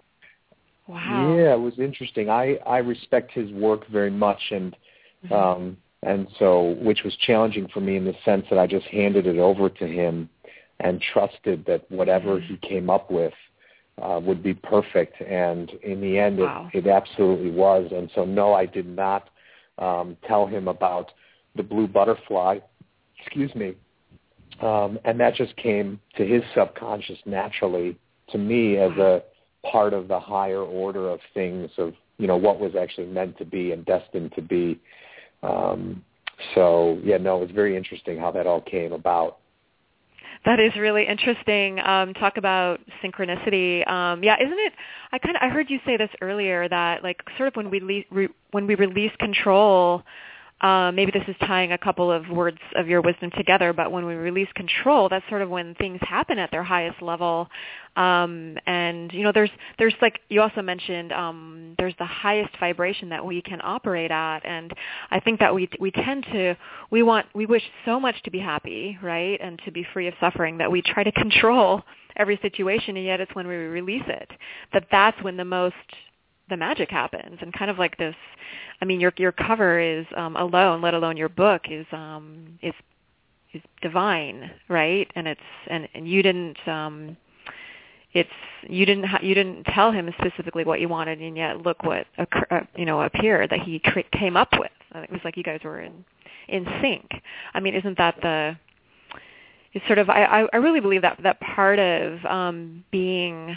Wow. Yeah, it was interesting. I, I respect his work very much, and mm-hmm. um, and so, which was challenging for me in the sense that I just handed it over to him and trusted that whatever mm-hmm. he came up with uh, would be perfect. And in the end, wow. it, it absolutely was. And so, no, I did not Um, tell him about the blue butterfly, excuse me, um, and that just came to his subconscious naturally to me as a part of the higher order of things of, you know, what was actually meant to be and destined to be. Um, so, yeah, no, it was very interesting how that all came about. That is really interesting. Um, talk about synchronicity. Um, yeah, isn't it? I kind of I heard you say this earlier that like sort of when we le- re- when we release control, uh, maybe this is tying a couple of words of your wisdom together. But when we release control, that's sort of when things happen at their highest level. Um, and you know, there's there's like you also mentioned um, there's the highest vibration that we can operate at, and I think that we we tend to we want we wish so much to be happy, right, and to be free of suffering that we try to control every situation, and yet it's when we release it that that's when the most the magic happens. And kind of like this, I mean, your your cover is um, alone, let alone your book is um, is is divine, right? And it's and, and you didn't. Um, It's you didn't ha- you didn't tell him specifically what you wanted, and yet look what occur- uh, you know appeared that he cr- came up with. It was like you guys were in in sync. I mean, isn't that the? It's sort of I, I really believe that that part of um, being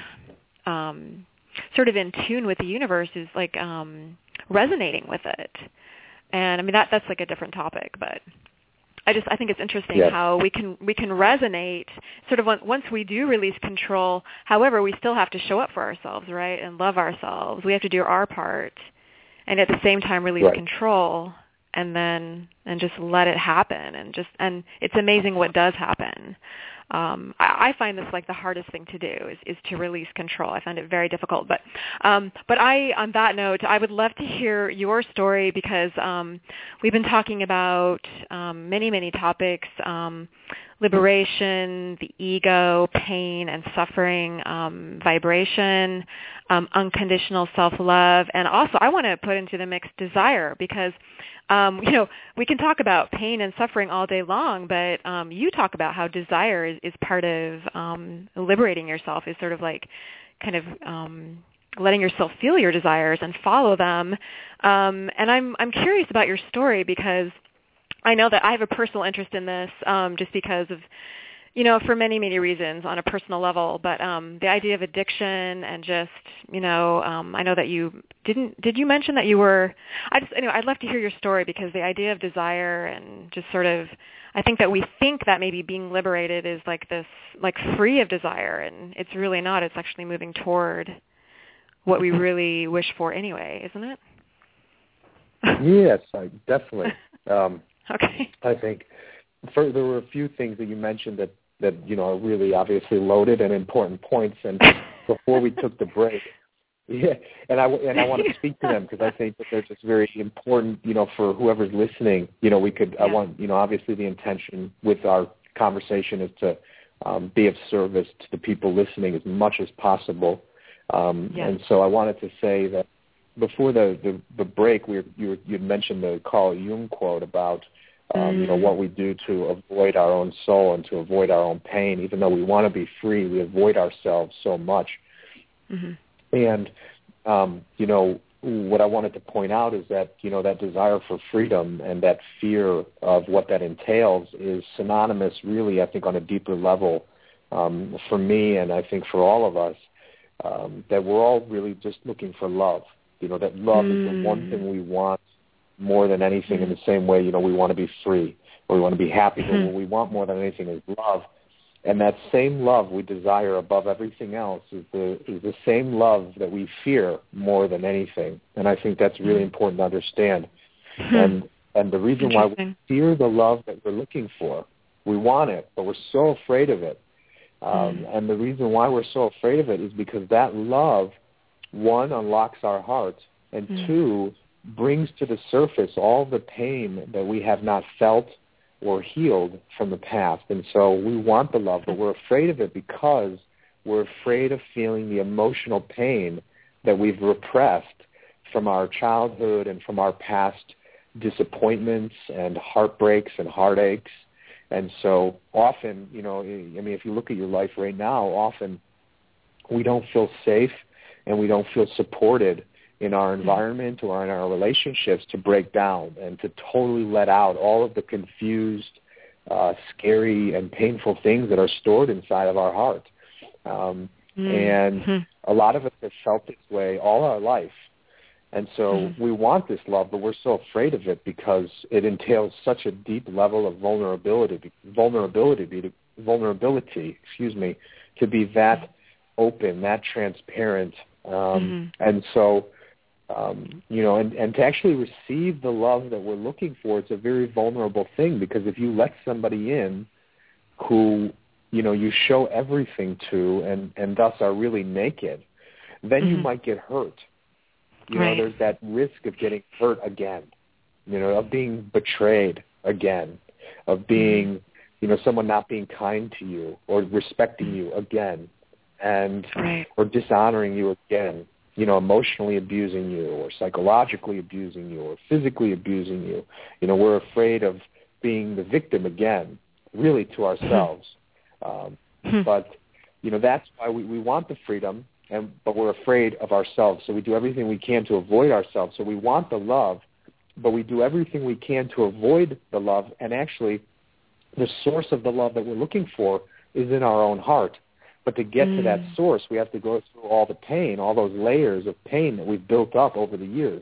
um, sort of in tune with the universe is like um, resonating with it. And I mean that that's like a different topic, but. I just I think it's interesting yes. how we can we can resonate sort of once we do release control. However, we still have to show up for ourselves, right, and love ourselves. We have to do our part, and at the same time release right. control, and then and just let it happen. And just and it's amazing what does happen. Um, I, I find this like the hardest thing to do is, is to release control. I find it very difficult. But um, but I, on that note, I would love to hear your story because um, we've been talking about um, many, many topics, um, liberation, the ego, pain and suffering, um, vibration, um, unconditional self-love, and also I want to put into the mix desire because Um, you know, we can talk about pain and suffering all day long, but um, you talk about how desire is, is part of um, liberating yourself, is sort of like kind of um, letting yourself feel your desires and follow them. Um, and I'm I'm curious about your story because I know that I have a personal interest in this um, just because of, you know, for many, many reasons on a personal level, but um, the idea of addiction and just, you know, um, I know that you didn't, did you mention that you were, I just, anyway, I'd love to hear your story because the idea of desire and just sort of, I think that we think that maybe being liberated is like this, like free of desire, and it's really not. It's actually moving toward what we really wish for anyway, isn't it? Yes, I definitely. Um, okay. I think for, there were a few things that you mentioned that, that, you know, are really obviously loaded and important points. And before we took the break, yeah, and I, and I want to speak to them because I think that they're just very important, you know, for whoever's listening. You know, we could, yeah. I want, you know, obviously the intention with our conversation is to um, be of service to the people listening as much as possible. Um, yeah. And so I wanted to say that before the, the, the break, we were, you were, you'd mentioned the Carl Jung quote about, Um, mm. you know, what we do to avoid our own soul and to avoid our own pain. Even though we want to be free, we avoid ourselves so much. Mm-hmm. And, um, you know, what I wanted to point out is that, you know, that desire for freedom and that fear of what that entails is synonymous, really, I think, on a deeper level um, for me and I think for all of us, um, that we're all really just looking for love. You know, that love mm. is the one thing we want more than anything mm. in the same way, you know, we want to be free or we want to be happy, mm. but what we want more than anything is love. And that same love we desire above everything else is the is the same love that we fear more than anything. And I think that's really important to understand. Hmm. And and the reason why we fear the love that we're looking for, we want it, but we're so afraid of it. Um, hmm. And the reason why we're so afraid of it is because that love, one, unlocks our heart, and hmm. two, brings to the surface all the pain that we have not felt or healed from the past. And so we want the love, but we're afraid of it because we're afraid of feeling the emotional pain that we've repressed from our childhood and from our past disappointments and heartbreaks and heartaches. And so often, you know, I mean, if you look at your life right now, often we don't feel safe and we don't feel supported in our environment or in our relationships to break down and to totally let out all of the confused, uh, scary, and painful things that are stored inside of our heart. Um, mm-hmm. And a lot of us have felt this way all our life. And so mm-hmm. we want this love, but we're so afraid of it because it entails such a deep level of vulnerability, vulnerability, vulnerability, excuse me, to be that open, that transparent. Um, mm-hmm. And so, Um, you know, and, and to actually receive the love that we're looking for, it's a very vulnerable thing because if you let somebody in who, you know, you show everything to and, and thus are really naked, then mm-hmm. you might get hurt. You right. know, there's that risk of getting hurt again, you know, of being betrayed again, of being, mm-hmm. you know, someone not being kind to you or respecting you again and right. or dishonoring you again. You know, emotionally abusing you or psychologically abusing you or physically abusing you. You know, we're afraid of being the victim again, really to ourselves. Um, but, you know, that's why we, we want the freedom, and but we're afraid of ourselves. So we do everything we can to avoid ourselves. So we want the love, but we do everything we can to avoid the love. And actually, the source of the love that we're looking for is in our own heart. But to get mm. to that source, we have to go through all the pain, all those layers of pain that we've built up over the years.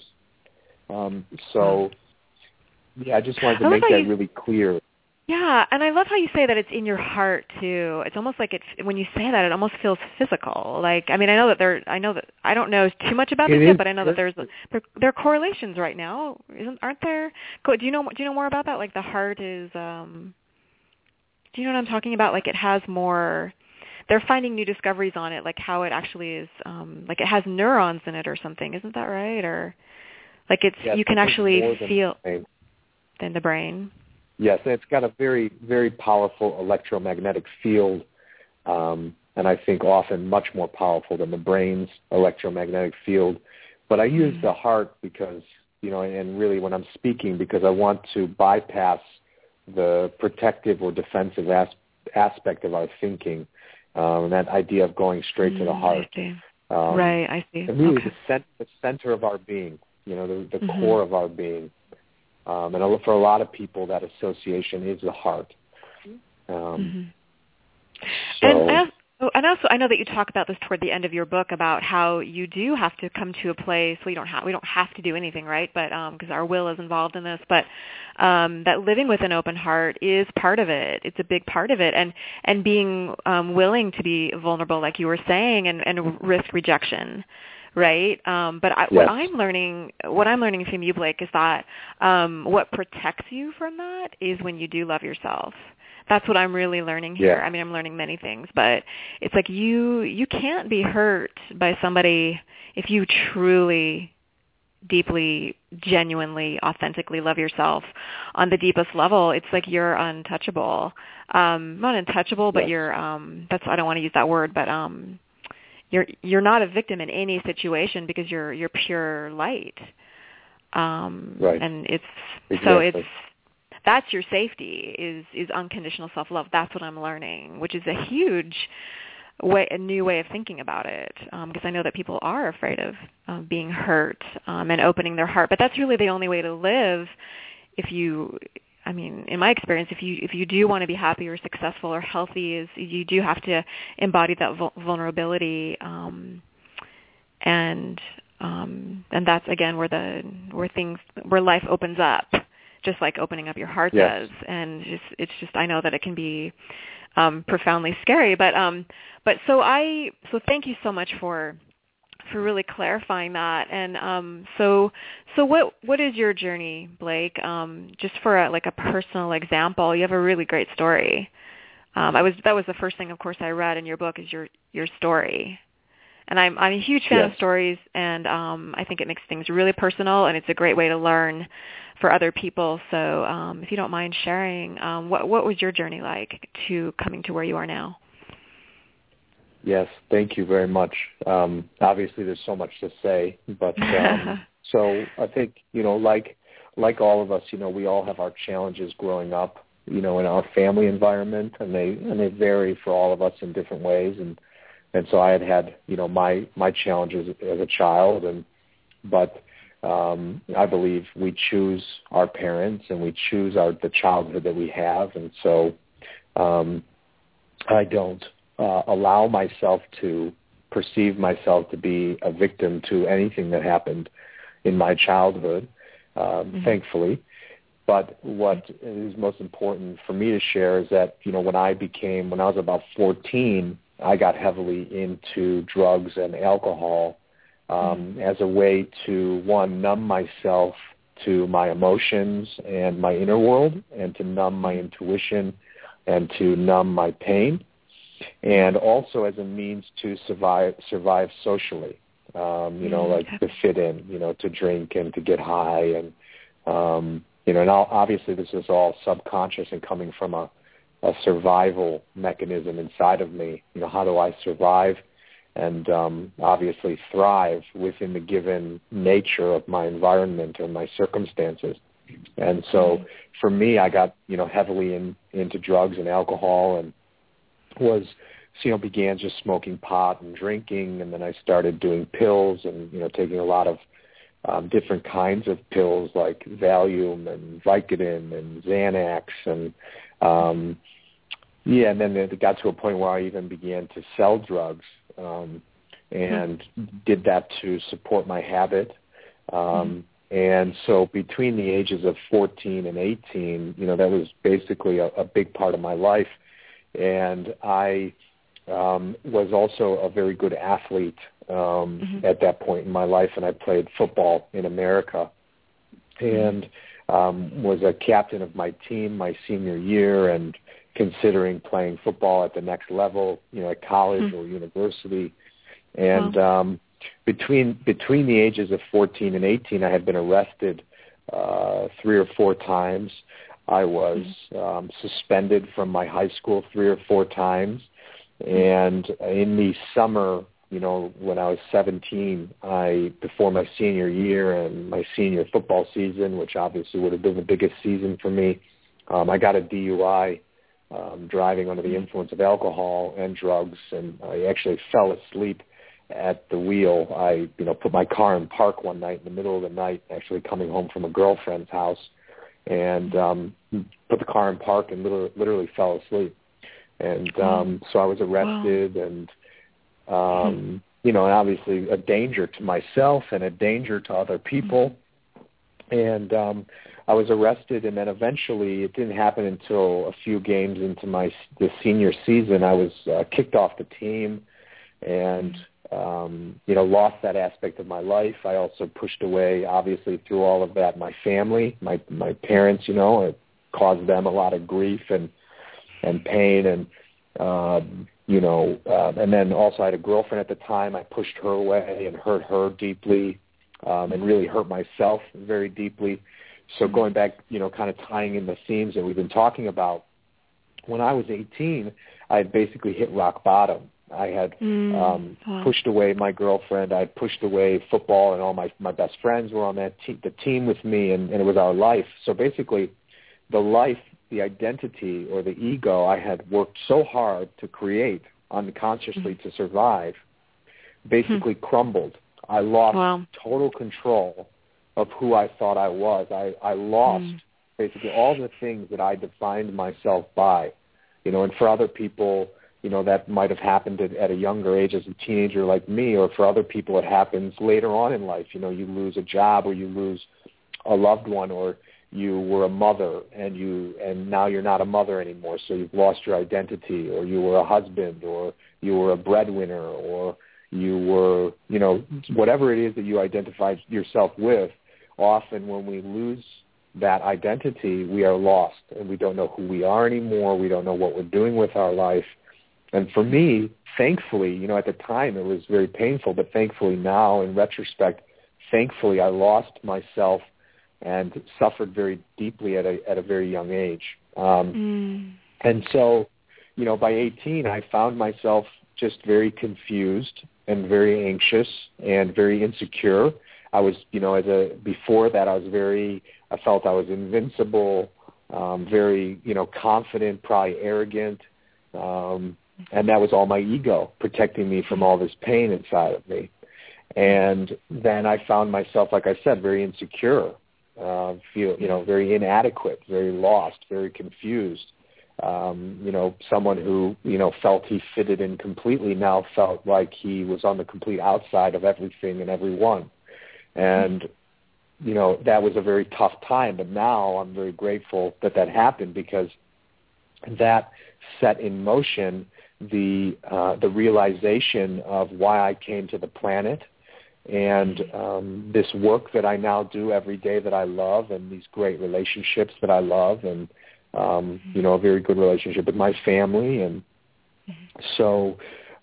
Um, so, yeah, I just wanted to make that you, really clear. Yeah, and I love how you say that it's in your heart too. It's almost like it's when you say that, it almost feels physical. Like, I mean, I know that there, I know that I don't know too much about this yet, but I know that there's there, there are correlations right now, isn't? Aren't there? Do you know? Do you know more about that? Like, the heart is. Um, do you know what I'm talking about? Like, it has more. They're finding new discoveries on it, like how it actually is, um, like it has neurons in it or something. Isn't that right? Or like it's yes, you can actually feel the than the brain. Yes, and it's got a very, very powerful electromagnetic field, um, and I think often much more powerful than the brain's electromagnetic field. But I use mm. the heart because, you know, and really when I'm speaking, because I want to bypass the protective or defensive as- aspect of our thinking. Um, and that idea of going straight mm, to the heart. I see. Um, right, I see. And really okay. the, cent- the center of our being, you know, the, the mm-hmm. core of our being. Um, and for a lot of people, that association is the heart. Um, mm-hmm. so, and, as, oh, and also, I know that you talk about this toward the end of your book about how you do have to come to a place. We don't have we don't have to do anything, right? But because um, our will is involved in this, but um, that living with an open heart is part of it. It's a big part of it, and and being um, willing to be vulnerable, like you were saying, and, and risk rejection. Right, um, but I, yes. what I'm learning, what I'm learning from you, Blake, is that um, what protects you from that is when you do love yourself. That's what I'm really learning here. Yeah. I mean, I'm learning many things, but it's like you you can't be hurt by somebody if you truly, deeply, genuinely, authentically love yourself on the deepest level. It's like you're untouchable. Um, not untouchable, but yes. you're. Um, that's I don't want to use that word, but. Um, You're you're not a victim in any situation because you're you're pure light, um, right. and it's exactly. so it's that's your safety is is unconditional self love. That's what I'm learning, which is a huge way, a new way of thinking about it, um, because I know that people are afraid of um, being hurt um, and opening their heart. But that's really the only way to live. If you, I mean, in my experience, if you if you do want to be happy or successful or healthy, is you do have to embody that vul- vulnerability, um, and um, and that's again where the where things where life opens up, just like opening up your heart yes. does. And just it's just I know that it can be um, profoundly scary, but um, but so I so thank you so much for. for really clarifying that. And um, so so what what is your journey, Blake? Um, just for a, like a personal example, you have a really great story. Um, I was that was the first thing, of course, I read in your book is your your story. And I'm I'm a huge fan yes. of stories, and um, I think it makes things really personal, and it's a great way to learn for other people. So um, if you don't mind sharing, um, what what was your journey like to coming to where you are now? Yes, thank you very much. Um, obviously, there's so much to say, but um, so I think, you know, like like all of us, you know, we all have our challenges growing up, you know, in our family environment, and they and they vary for all of us in different ways. And and so I had had, you know, my my challenges as a child, and but um, I believe we choose our parents and we choose our the childhood that we have, and so um, I don't. Uh, allow myself to perceive myself to be a victim to anything that happened in my childhood, um, mm-hmm. thankfully. But what is most important for me to share is that, you know, when I became, when I was about fourteen, I got heavily into drugs and alcohol um, mm-hmm. as a way to, one, numb myself to my emotions and my inner world, and to numb my intuition and to numb my pain. And also as a means to survive survive socially, um, you know, like to fit in, you know, to drink and to get high. And, um, you know, and obviously this is all subconscious and coming from a, a survival mechanism inside of me. You know, how do I survive and um, obviously thrive within the given nature of my environment or my circumstances? And so for me, I got, you know, heavily in, into drugs and alcohol, and was, you know, began just smoking pot and drinking, and then I started doing pills and, you know, taking a lot of um, different kinds of pills like Valium and Vicodin and Xanax, and um, yeah, and then it got to a point where I even began to sell drugs, um, and mm-hmm. did that to support my habit. Um, mm-hmm. And so between the ages of fourteen and eighteen, you know, that was basically a, a big part of my life. And I um, was also a very good athlete um, mm-hmm. at that point in my life, and I played football in America, and um, was a captain of my team my senior year, and considering playing football at the next level, you know, at college mm-hmm. or university. And wow. um, between between the ages of fourteen and eighteen, I had been arrested uh, three or four times. I was um, suspended from my high school three or four times. And in the summer, you know, when I was seventeen, I, before my senior year and my senior football season, which obviously would have been the biggest season for me, um, I got a D U I um, driving under the influence of alcohol and drugs. And I actually fell asleep at the wheel. I, you know, put my car in park one night in the middle of the night, actually coming home from a girlfriend's house, and um, put the car in park and literally, literally fell asleep. And um, so I was arrested, wow. and, um, you know, and obviously a danger to myself and a danger to other people. And um, I was arrested, and then eventually it didn't happen until a few games into my the senior season. I was uh, kicked off the team and, um, you know, lost that aspect of my life. I also pushed away, obviously, through all of that, my family, my my parents, you know, it caused them a lot of grief and and pain, and, um, you know, uh, and then also I had a girlfriend at the time. I pushed her away and hurt her deeply, um, and really hurt myself very deeply. So going back, you know, kind of tying in the themes that we've been talking about, when I was eighteen, I had basically hit rock bottom. I had mm, um, wow. pushed away my girlfriend. I pushed away football, and all my, my best friends were on that te- the team with me, and, and it was our life. So basically, the life, the identity or the ego I had worked so hard to create unconsciously to survive basically hmm. crumbled. I lost wow. total control of who I thought I was. I, I lost mm. basically all the things that I defined myself by. You know, and for other people, you know, that might have happened at, at a younger age as a teenager like me, or for other people it happens later on in life. You know, you lose a job or you lose a loved one, or you were a mother and you and now you're not a mother anymore, so you've lost your identity, or you were a husband, or you were a breadwinner, or you were, you know, whatever it is that you identified yourself with. Often when we lose that identity, we are lost and we don't know who we are anymore. We don't know what we're doing with our life. And for me, thankfully, you know, at the time it was very painful, but thankfully now in retrospect, thankfully I lost myself and suffered very deeply at a at a very young age. Um, mm. And so, you know, by eighteen, I found myself just very confused and very anxious and very insecure. I was, you know, as a before that, I was very, I felt I was invincible, um, very, you know, confident, probably arrogant, um, and that was all my ego protecting me from all this pain inside of me. And then I found myself, like I said, very insecure. Uh, feel, you know, very inadequate, very lost, very confused. Um, you know, someone who, you know, felt he fitted in completely now felt like he was on the complete outside of everything and everyone. And, you know, that was a very tough time. But now I'm very grateful that that happened, because that set in motion the uh, the realization of why I came to the planet. And um, this work that I now do every day that I love, and these great relationships that I love, and, um, you know, a very good relationship with my family. And so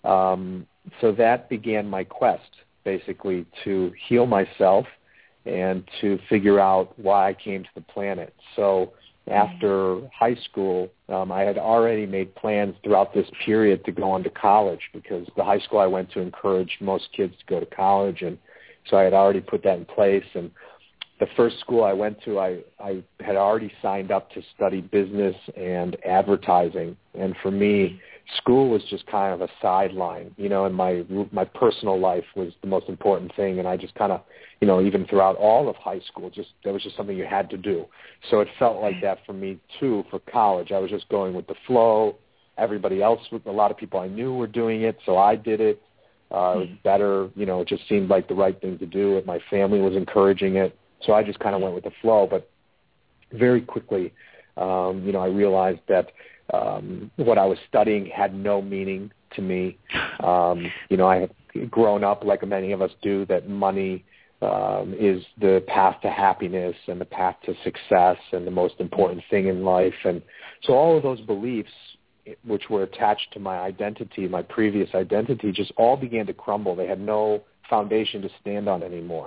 um, so that began my quest, basically, to heal myself and to figure out why I came to the planet. So after high school, um, I had already made plans throughout this period to go on to college, because the high school I went to encouraged most kids to go to college, and so I had already put that in place. And the first school I went to, I, I had already signed up to study business and advertising, and for me, school was just kind of a sideline, you know, and my my personal life was the most important thing, and I just kind of, you know, even throughout all of high school, just that was just something you had to do. So it felt like that for me too for college. I was just going with the flow. Everybody else, a lot of people I knew were doing it, so I did it. Uh, it was better, you know, it just seemed like the right thing to do. My family was encouraging it, so I just kind of went with the flow. But very quickly, um, you know, I realized that Um, what I was studying had no meaning to me. Um, you know, I had grown up, like many of us do, that money um, is the path to happiness and the path to success and the most important thing in life. And so all of those beliefs, which were attached to my identity, my previous identity, just all began to crumble. They had no foundation to stand on anymore.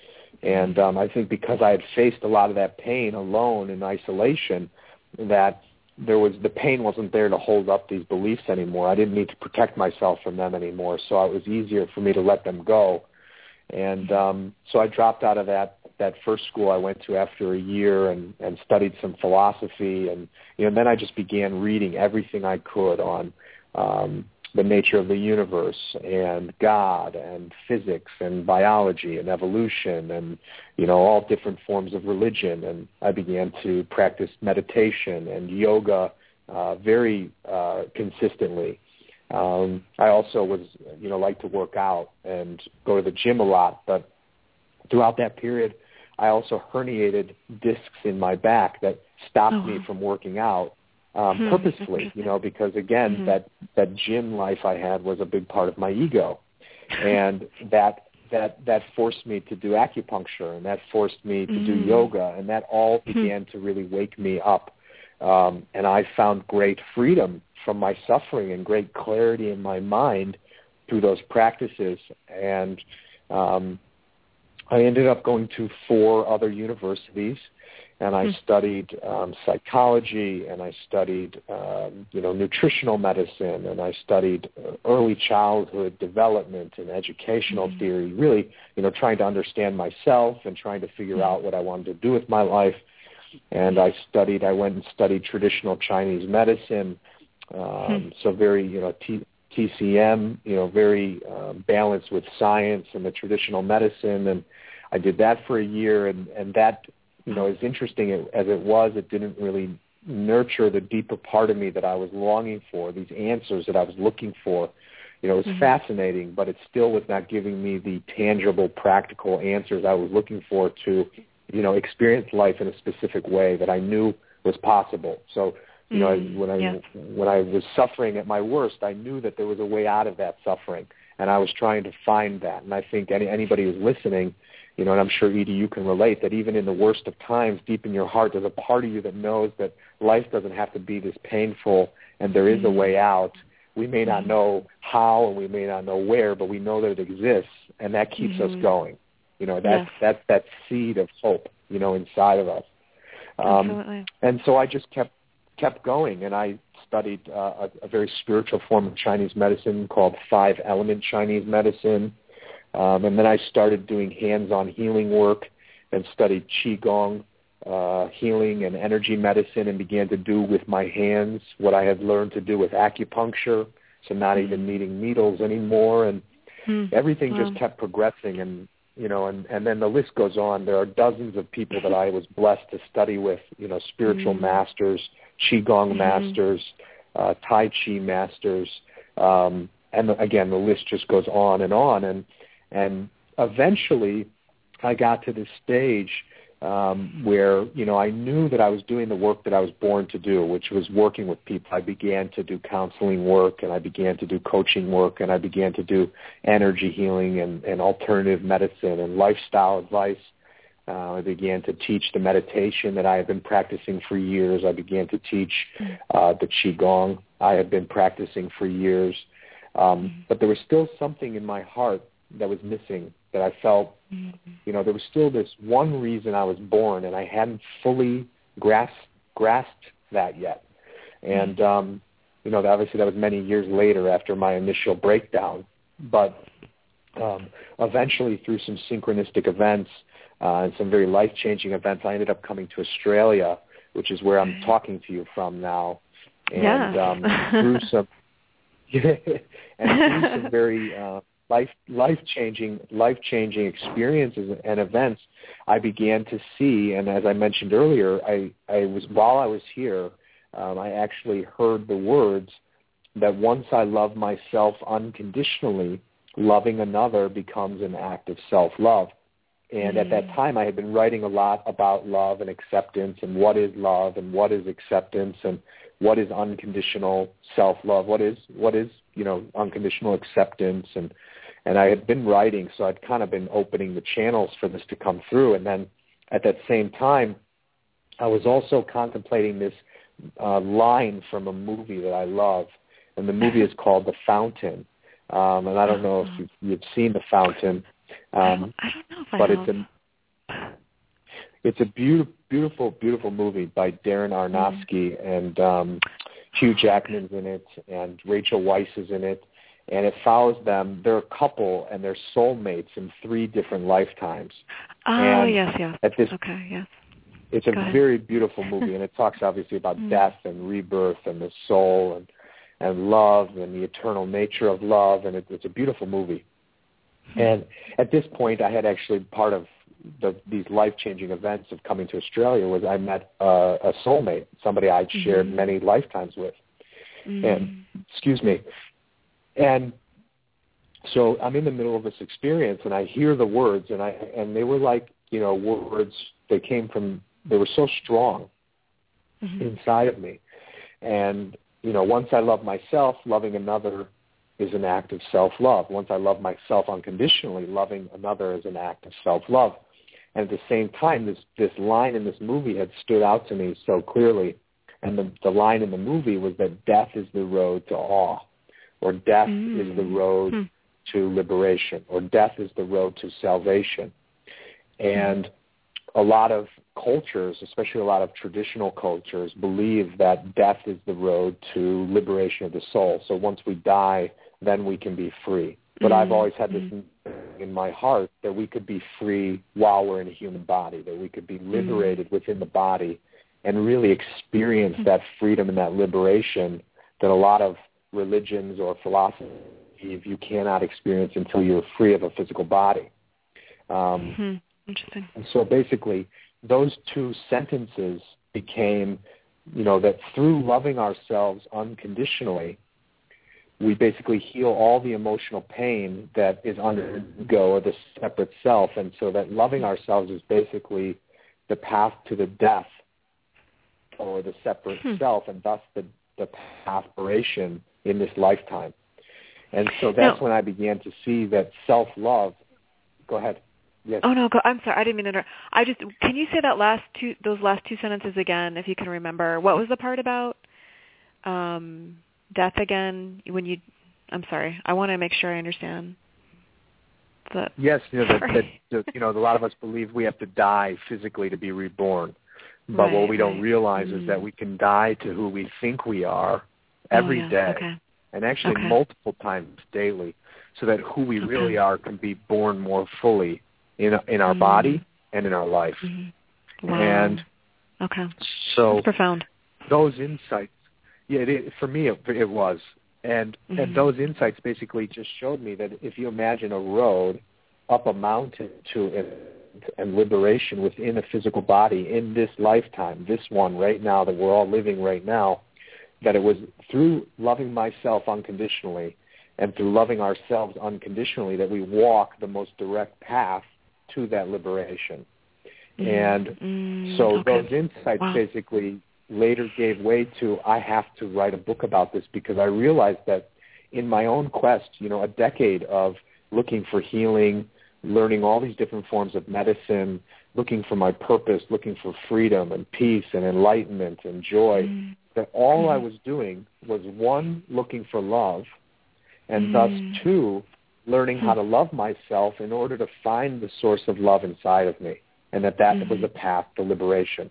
And um, I think because I had faced a lot of that pain alone in isolation, that there was the pain wasn't there to hold up these beliefs anymore. I didn't need to protect myself from them anymore, so it was easier for me to let them go. And um, so I dropped out of that that first school I went to after a year and, and studied some philosophy, and you know, and then I just began reading everything I could on um, the nature of the universe and God and physics and biology and evolution and, you know, all different forms of religion. And I began to practice meditation and yoga uh, very uh, consistently. Um, I also was, you know, like to work out and go to the gym a lot, but throughout that period, I also herniated discs in my back that stopped oh. me from working out. Um, hmm. purposefully, you know, because again, mm-hmm. that, that gym life I had was a big part of my ego, and that that that forced me to do acupuncture, and that forced me to mm-hmm. do yoga, and that all began hmm. to really wake me up, um, and I found great freedom from my suffering and great clarity in my mind through those practices, and um, I ended up going to four other universities. And I mm-hmm. studied um, psychology, and I studied, um, you know, nutritional medicine, and I studied early childhood development and educational mm-hmm. theory, really, you know, trying to understand myself and trying to figure mm-hmm. out what I wanted to do with my life. And I studied, I went and studied traditional Chinese medicine, um, mm-hmm. so very, you know, t- T C M, you know, very uh, balanced with science and the traditional medicine. And I did that for a year. And, and that, you know, as interesting as it was, it didn't really nurture the deeper part of me that I was longing for, these answers that I was looking for. You know, it was mm-hmm. fascinating, but it still was not giving me the tangible, practical answers I was looking for to, you know, experience life in a specific way that I knew was possible. So, you know, mm-hmm. when I yeah. when I was suffering at my worst, I knew that there was a way out of that suffering, and I was trying to find that. And I think any, anybody who's listening, you know, and I'm sure, Edie, you can relate, that even in the worst of times, deep in your heart, there's a part of you that knows that life doesn't have to be this painful, and there is a way out. We may not know how and we may not know where, but we know that it exists, and that keeps mm-hmm. us going. You know, that's, yes. that's that seed of hope, you know, inside of us. Um, Absolutely. And so I just kept kept going, and I studied uh, a, a very spiritual form of Chinese medicine called five-element Chinese medicine. Um, and then I started doing hands-on healing work and studied Qigong uh, healing and energy medicine, and began to do with my hands what I had learned to do with acupuncture, so not mm-hmm. even needing needles anymore. And mm-hmm. everything wow. just kept progressing. And, you know, and, and then the list goes on. There are dozens of people that I was blessed to study with, you know, spiritual mm-hmm. masters, Qigong mm-hmm. masters, uh, Tai Chi masters. Um, and, the, again, the list just goes on and on. And And eventually I got to this stage um, where, you know, I knew that I was doing the work that I was born to do, which was working with people. I began to do counseling work, and I began to do coaching work, and I began to do energy healing and, and alternative medicine and lifestyle advice. Uh, I began to teach the meditation that I had been practicing for years. I began to teach uh, the Qigong I had been practicing for years. Um, but there was still something in my heart that was missing, that I felt, mm-hmm. you know, there was still this one reason I was born, and I hadn't fully grasped, grasped that yet. And, mm-hmm. um, you know, obviously that was many years later after my initial breakdown. But um, eventually, through some synchronistic events uh, and some very life-changing events, I ended up coming to Australia, which is where I'm talking to you from now. And yeah. um, through some, and through some very... Uh, Life, life-changing, life-changing experiences and events, I began to see, and as I mentioned earlier, I, I was while I was here, um, I actually heard the words that once I love myself unconditionally, loving another becomes an act of self-love. And mm. at that time, I had been writing a lot about love and acceptance, and what is love, and what is acceptance, and what is unconditional self-love, what is what is you know unconditional acceptance, and and I had been writing, so I'd kind of been opening the channels for this to come through. And then at that same time, I was also contemplating this uh, line from a movie that I love, and the movie is called The Fountain. Um, and I don't know if you've, you've seen The Fountain. Um, I don't know if I but have. it's a it's a beautiful, beautiful, beautiful movie by Darren Aronofsky, mm. and um, Hugh Jackman's in it, and Rachel Weisz is in it, and it follows them. They're a couple, and they're soulmates in three different lifetimes. Oh, and yes, yes. At this, okay, yes. It's a Go very ahead. beautiful movie, and it talks obviously about mm. death and rebirth and the soul and and love and the eternal nature of love, and it, it's a beautiful movie. Mm. And at this point, I had actually part of the, these life-changing events of coming to Australia was I met uh, a soulmate, somebody I'd mm-hmm. shared many lifetimes with. Mm. And, excuse me, and so I'm in the middle of this experience, and I hear the words, and I and they were like, you know, words, they came from, they were so strong mm-hmm. inside of me. And, you know, once I love myself, loving another is an act of self-love. Once I love myself unconditionally, loving another is an act of self-love. And at the same time, this, this line in this movie had stood out to me so clearly. And the, the line in the movie was that death is the road to awe, or death mm. is the road mm. to liberation, or death is the road to salvation. And mm. a lot of cultures, especially a lot of traditional cultures, believe that death is the road to liberation of the soul. So once we die, then we can be free. But mm. I've always had this mm. in my heart that we could be free while we're in a human body, that we could be liberated mm. within the body and really experience mm. that freedom and that liberation that a lot of religions or philosophies you cannot experience until you're free of a physical body. Um, hmm. Interesting. And so basically, those two sentences became, you know, that through loving ourselves unconditionally, we basically heal all the emotional pain that is under the ego or the separate self. And so that loving ourselves is basically the path to the death or the separate hmm. self, and thus the, the aspiration in this lifetime. And so that's no. when I began to see that self-love. Go ahead. Yes. Oh no, go, I'm sorry. I didn't mean to interrupt. I just can you say that last two, those last two sentences again, if you can remember? What was the part about um, death again? When you, I'm sorry. I want to make sure I understand. The, yes, you know, that, that, that, you know, a lot of us believe we have to die physically to be reborn, but right, what we don't right. realize mm. is that we can die to who we think we are every oh, yeah. day, okay. and actually okay. multiple times daily, so that who we okay. really are can be born more fully in in our mm. body and in our life. Mm-hmm. Wow. And okay, so that's profound. Those insights, yeah, it, for me it, it was, and mm-hmm. and those insights basically just showed me that if you imagine a road up a mountain to and, and liberation within a physical body in this lifetime, this one right now that we're all living right now, that it was through loving myself unconditionally and through loving ourselves unconditionally that we walk the most direct path to that liberation. Mm-hmm. And mm, so okay. those insights wow. basically later gave way to, I have to write a book about this, because I realized that in my own quest, you know, a decade of looking for healing, learning all these different forms of medicine, looking for my purpose, looking for freedom and peace and enlightenment and joy, mm-hmm. that all mm-hmm. I was doing was, one, looking for love, and mm-hmm. thus, two, learning how to love myself in order to find the source of love inside of me, and that that mm-hmm. was a path to liberation.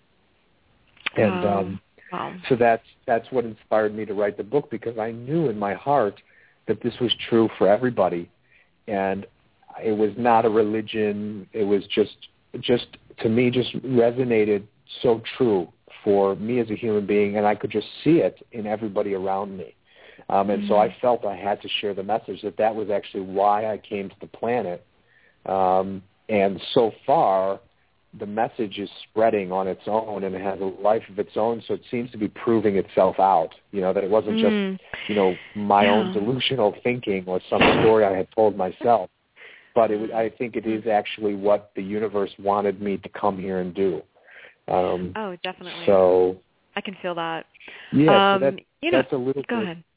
And wow. um, wow. so that's that's what inspired me to write the book, because I knew in my heart that this was true for everybody, and it was not a religion. It was just just to me just resonated so true for me as a human being, and I could just see it in everybody around me. Um, and mm-hmm. so I felt I had to share the message that that was actually why I came to the planet. Um, and so far, the message is spreading on its own, and it has a life of its own, so it seems to be proving itself out, you know, that it wasn't mm. just, you know, my yeah. own delusional thinking or some story I had told myself, but it, I think it is actually what the universe wanted me to come here and do. Um, oh, definitely. So I can feel that. Yeah, um, so that, you know, that's a little go bit. ahead.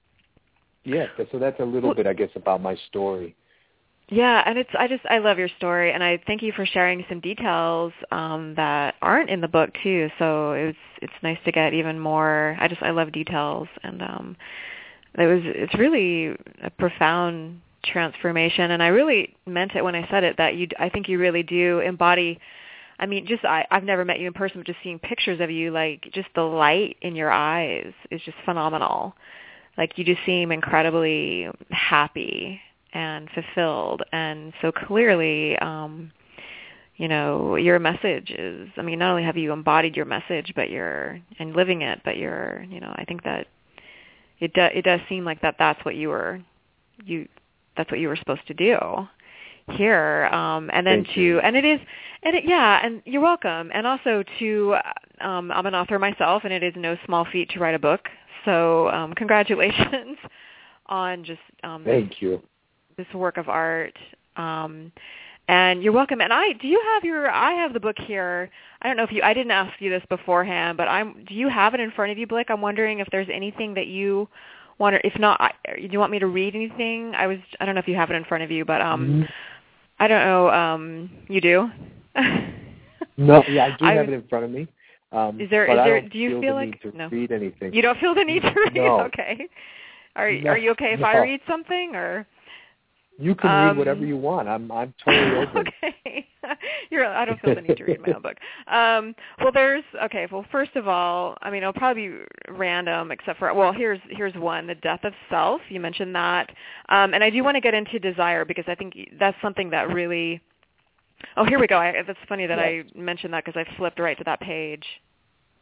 Yeah, so that's a little well, bit, I guess, about my story. Yeah, and it's I just I love your story, and I thank you for sharing some details um, that aren't in the book too. So it's it's nice to get even more. I just I love details, and um, it was it's really a profound transformation, and I really meant it when I said it, that you I think you really do embody. I mean, just I, I've never met you in person, but just seeing pictures of you, like just the light in your eyes is just phenomenal. Like you just seem incredibly happy and fulfilled, and so clearly, um, you know, your message is, I mean, not only have you embodied your message, but you're, and living it, but you're, you know, I think that it, do, it does seem like that that's what you were, you, that's what you were supposed to do here, um, and then Thank to, you. and it is, and it, yeah, and you're welcome, and also to, um, I'm an author myself, and it is no small feat to write a book, so um, congratulations on just um, Thank this, you. this work of art, um, and you're welcome. And I, do you have your? I have the book here. I don't know if you. I didn't ask you this beforehand, but I'm. Do you have it in front of you, Blake? I'm wondering if there's anything that you want. To, if not, I, do you want me to read anything? I was. I don't know if you have it in front of you, but um, mm-hmm. I don't know. Um, you do? No, yeah, I do I have was, it in front of me. Um, is there? But Is I there? don't Do you feel, feel the like need to no? read anything? You don't feel the need to read? No. Okay. Are no, Are you okay if no. I read something or? You can um, read whatever you want. I'm I'm totally open. Okay. You're, I don't feel the need to read my own book. Um, well, there's okay. Well, first of all, I mean, it'll probably be random, except for well, here's here's one: the death of self. You mentioned that, um, and I do want to get into desire because I think that's something that really. Oh, here we go. I, that's funny that yes. I mentioned that because I flipped right to that page.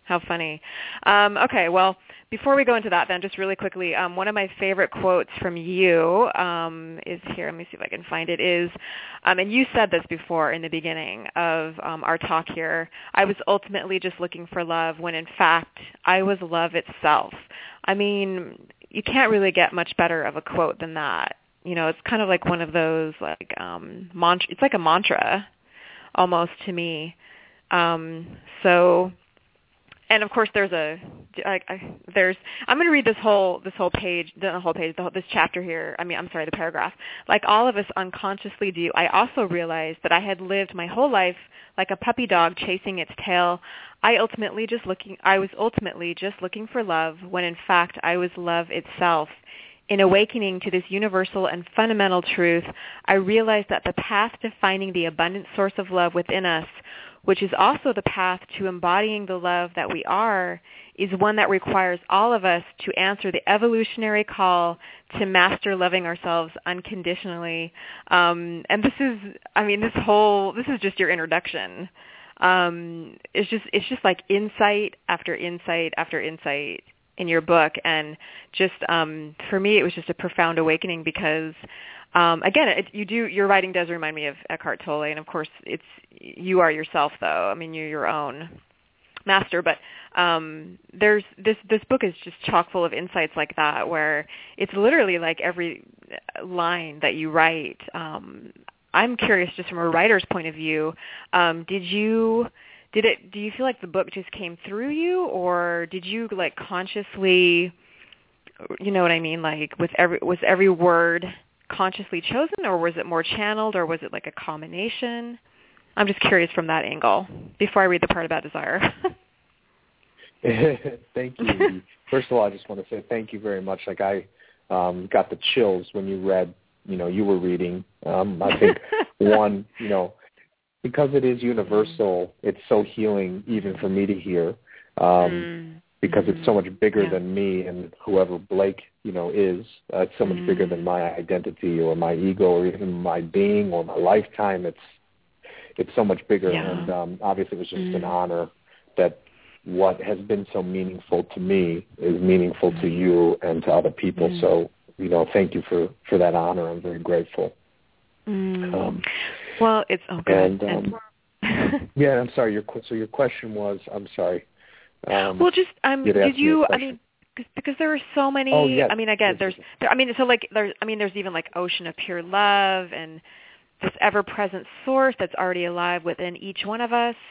How funny. Um, okay, well, before we go into that then, just really quickly, um, one of my favorite quotes from you um, is here. Let me see if I can find it, is, um, and you said this before in the beginning of um, our talk here, I was ultimately just looking for love when in fact I was love itself. I mean, you can't really get much better of a quote than that. You know, it's kind of like one of those, like, um, mantra, it's like a mantra almost to me. Um, so... And of course, there's a I, I, there's I'm going to read this whole this whole page, the whole page, the whole, this chapter here. I mean, I'm sorry, the paragraph. Like all of us unconsciously do, I also realized that I had lived my whole life like a puppy dog chasing its tail. I ultimately just looking. I was ultimately just looking for love, when in fact I was love itself. In awakening to this universal and fundamental truth, I realized that the path to finding the abundant source of love within us, which is also the path to embodying the love that we are, is one that requires all of us to answer the evolutionary call to master loving ourselves unconditionally. Um, and this is, I mean, this whole, this is just your introduction. Um, it's just, it's just like insight after insight after insight in your book. And just, um, for me, it was just a profound awakening because Um, again, it, you do. Your writing does remind me of Eckhart Tolle, and of course, it's you are yourself, though. I mean, you're your own master. But um, there's this. This book is just chock full of insights like that, where it's literally like every line that you write. Um, I'm curious, just from a writer's point of view, um, did you? Did it? Do you feel like the book just came through you, or did you like consciously? You know what I mean? Like with every was every word consciously chosen, or was it more channeled, or was it like a combination? I'm just curious from that angle before I read the part about desire. Thank you. First of all, I just want to say thank you very much. Like I um, got the chills when you read, you know, you were reading. Um, I think one, you know, because it is universal, it's so healing even for me to hear. Um, mm. Because it's so much bigger yeah. than me and whoever Blake, you know, is. Uh, it's so much mm. bigger than my identity or my ego or even my being or my lifetime. It's it's so much bigger. Yeah. And um, obviously it was just mm. an honor that what has been so meaningful to me is meaningful mm. to you and to other people. Mm. So, you know, thank you for, for that honor. I'm very grateful. Mm. Um, well, it's oh, good. And, um, and yeah, I'm sorry. Your so your question was, I'm sorry. Um, well, just um, did you? I mean, because there were so many. Oh, yes. I mean, again, there's. There, I mean, so like there's. I mean, there's even like ocean of pure love and this ever-present source that's already alive within each one of us.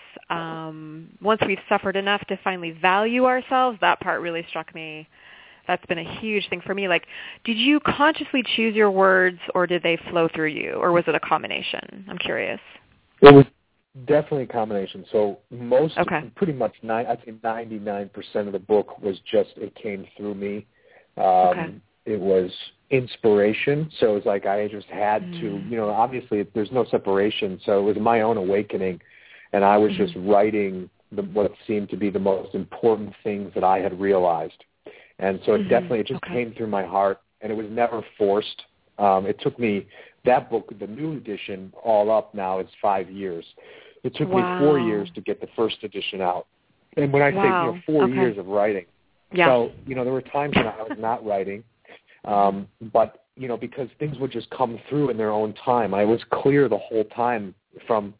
Um, once we've suffered enough to finally value ourselves, that part really struck me. That's been a huge thing for me. Like, did you consciously choose your words, or did they flow through you, or was it a combination? I'm curious. It was definitely a combination. So most, okay. pretty much, nine, I'd say ninety-nine percent of the book was just, it came through me. Um, okay. It was inspiration. So it was like I just had mm. to, you know, obviously there's no separation. So it was my own awakening. And I was mm-hmm. just writing the, what seemed to be the most important things that I had realized. And so it mm-hmm. definitely, it just okay. came through my heart, and it was never forced. Um, it took me, that book, the new edition, all up now, it's five years. It took wow. me four years to get the first edition out. And when I wow. say, you know, four okay. years of writing. Yeah. So, you know, there were times when I was not writing, um, but, you know, because things would just come through in their own time. I was clear the whole time from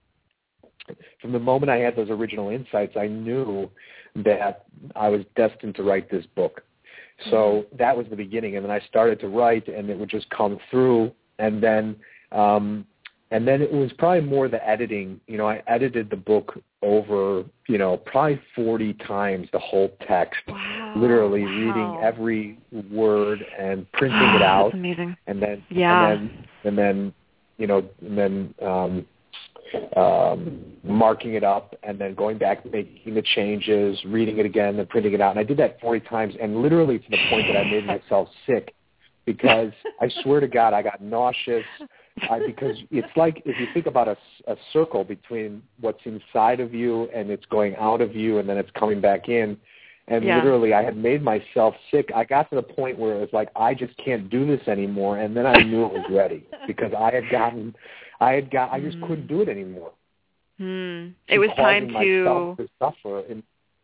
from the moment I had those original insights. I knew that I was destined to write this book. So that was the beginning, and then I started to write, and it would just come through, and then um, and then it was probably more the editing. You know, I edited the book over, you know, probably forty times the whole text, wow. literally wow. reading every word and printing it out. That's amazing. And then, yeah. and then, and then, you know, and then um, um, marking it up, and then going back, making the changes, reading it again, and printing it out. And I did that forty times, and literally to the point that I made myself sick, because I swear to God, I got nauseous. I, because it's like, if you think about a, a circle between what's inside of you and it's going out of you, and then it's coming back in. And yeah. literally, I had made myself sick. I got to the point where it was like, I just can't do this anymore. And then I knew it was ready, because I had gotten, I had got, I just mm. couldn't do it anymore. Mm. It was time to, to suffer. And,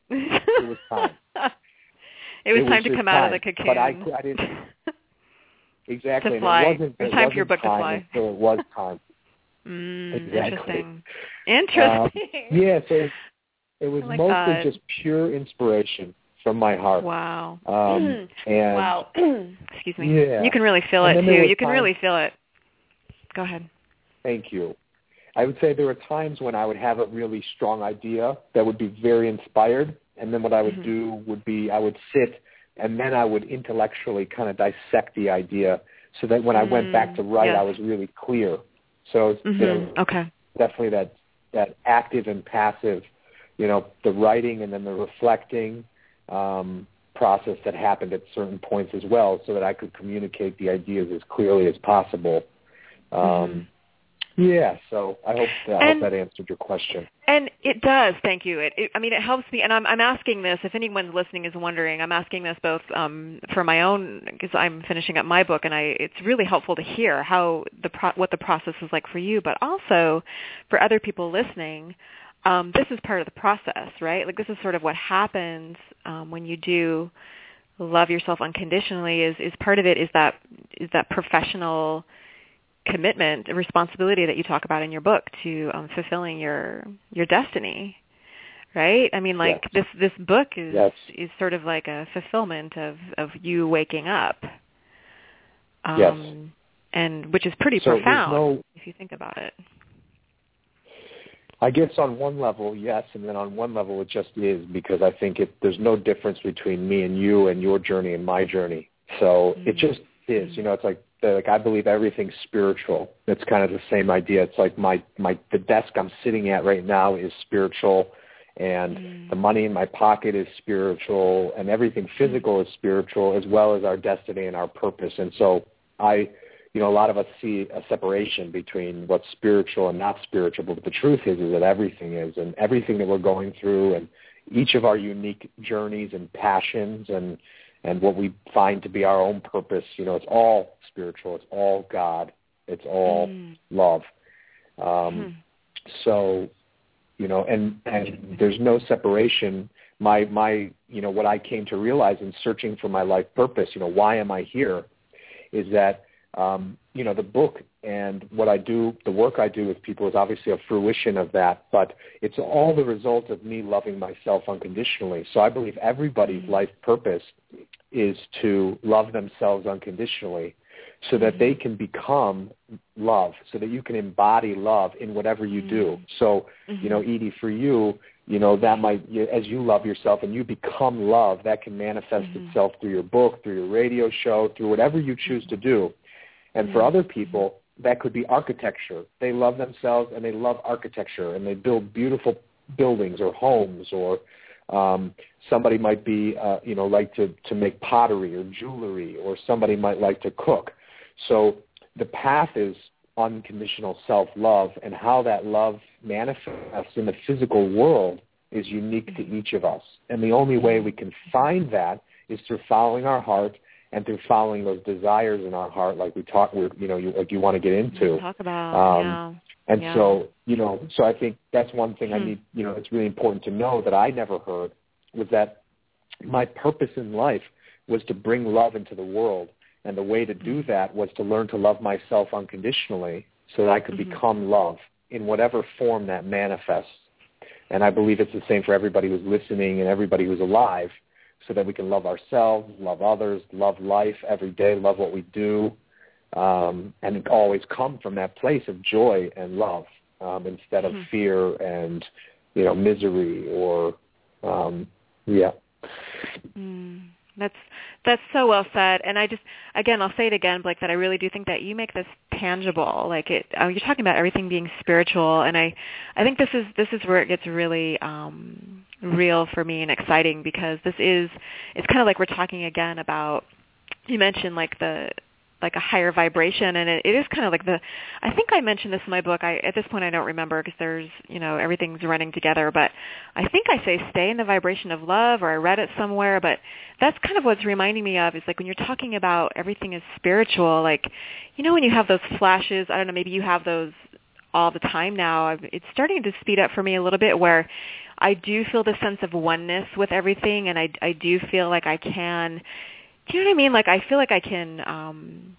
It was time. It was it time was to come time. out of the cocoon. But I, I didn't. Exactly. To fly. And it wasn't, it was it time wasn't for your book time to fly. So it was time. Mm, exactly. Interesting. Interesting. Um, yeah, so it was like mostly that. just pure inspiration from my heart. Wow. Um, and wow. Excuse me. Yeah. You can really feel and it, too. You can time, really feel it. Go ahead. Thank you. I would say there were times when I would have a really strong idea that would be very inspired, and then what I would mm-hmm. do would be I would sit, and then I would intellectually kind of dissect the idea so that when mm, I went back to write, yes. I was really clear. So mm-hmm. you know, okay. definitely that that active and passive, you know, the writing and then the reflecting um, process that happened at certain points as well, so that I could communicate the ideas as clearly as possible. Um, mm-hmm. Yeah, so I hope that, I hope that answered your question. And it does, thank you. It, it, I mean, it helps me, and I'm, I'm asking this, if anyone listening is wondering, I'm asking this both um, for my own, because I'm finishing up my book, and I, it's really helpful to hear how the pro, what the process is like for you, but also for other people listening, um, this is part of the process, right? Like this is sort of what happens um, when you do love yourself unconditionally. Is, is part of it is that is that professional commitment, a responsibility that you talk about in your book to um, fulfilling your your destiny, right? I mean, like yes. this this book is yes. is sort of like a fulfillment of, of you waking up, um, yes. and which is pretty so profound no, if you think about it. I guess on one level, yes, and then on one level it just is, because I think it, there's no difference between me and you and your journey and my journey. So mm-hmm. it just is. You know, it's like the, like I believe everything's spiritual. It's kind of the same idea. It's like my my the desk I'm sitting at right now is spiritual, and mm-hmm. the money in my pocket is spiritual, and everything physical mm-hmm. is spiritual, as well as our destiny and our purpose. And so I. You know, a lot of us see a separation between what's spiritual and not spiritual, but the truth is, is that everything is, and everything that we're going through, and each of our unique journeys and passions, and and what we find to be our own purpose, you know, it's all spiritual. It's all God. It's all mm. love. Um, hmm. So, you know, and and there's no separation. My my, you know, what I came to realize in searching for my life purpose, you know, why am I here, is that. Um, you know, the book and what I do, the work I do with people is obviously a fruition of that, but it's all the result of me loving myself unconditionally. So I believe everybody's mm-hmm. life purpose is to love themselves unconditionally so that mm-hmm. they can become love, so that you can embody love in whatever you mm-hmm. do. So, mm-hmm. you know, Edie, for you, you know, that might, as you love yourself and you become love, that can manifest mm-hmm. itself through your book, through your radio show, through whatever you choose to do. And for other people, that could be architecture. They love themselves and they love architecture, and they build beautiful buildings or homes, or um, somebody might be, uh, you know, like to, to make pottery or jewelry, or somebody might like to cook. So the path is unconditional self-love, and how that love manifests in the physical world is unique to each of us. And the only way we can find that is through following our heart, and through following those desires in our heart, like we talk, we're, you know, you, like you want to get into. Talk about, um, yeah. And yeah. so, you know, so I think that's one thing hmm. I need, you know, it's really important to know that I never heard, was that my purpose in life was to bring love into the world. And the way to do that was to learn to love myself unconditionally so that I could mm-hmm. become love in whatever form that manifests. And I believe it's the same for everybody who's listening and everybody who's alive, so that we can love ourselves, love others, love life every day, love what we do, um, and always come from that place of joy and love um, instead of mm-hmm. fear and, you know, misery or, um, yeah. Mm, that's that's so well said. And I just, again, I'll say it again, Blake, that I really do think that you make this tangible. Like it, uh, you're talking about everything being spiritual, and I, I think this is this is where it gets really um, real for me and exciting, because this is, it's kind of like we're talking again about, you mentioned like the, like a higher vibration, and it, it is kind of like the, I think I mentioned this in my book. I, at this point I don't remember, because there's, you know, everything's running together, but I think I say stay in the vibration of love, or I read it somewhere, but that's kind of what's reminding me of, is like when you're talking about everything is spiritual, like, you know, when you have those flashes, I don't know, maybe you have those all the time now. It's starting to speed up for me a little bit, where I do feel the sense of oneness with everything, and I, I do feel like I can, do you know what I mean? Like I feel like I can, um,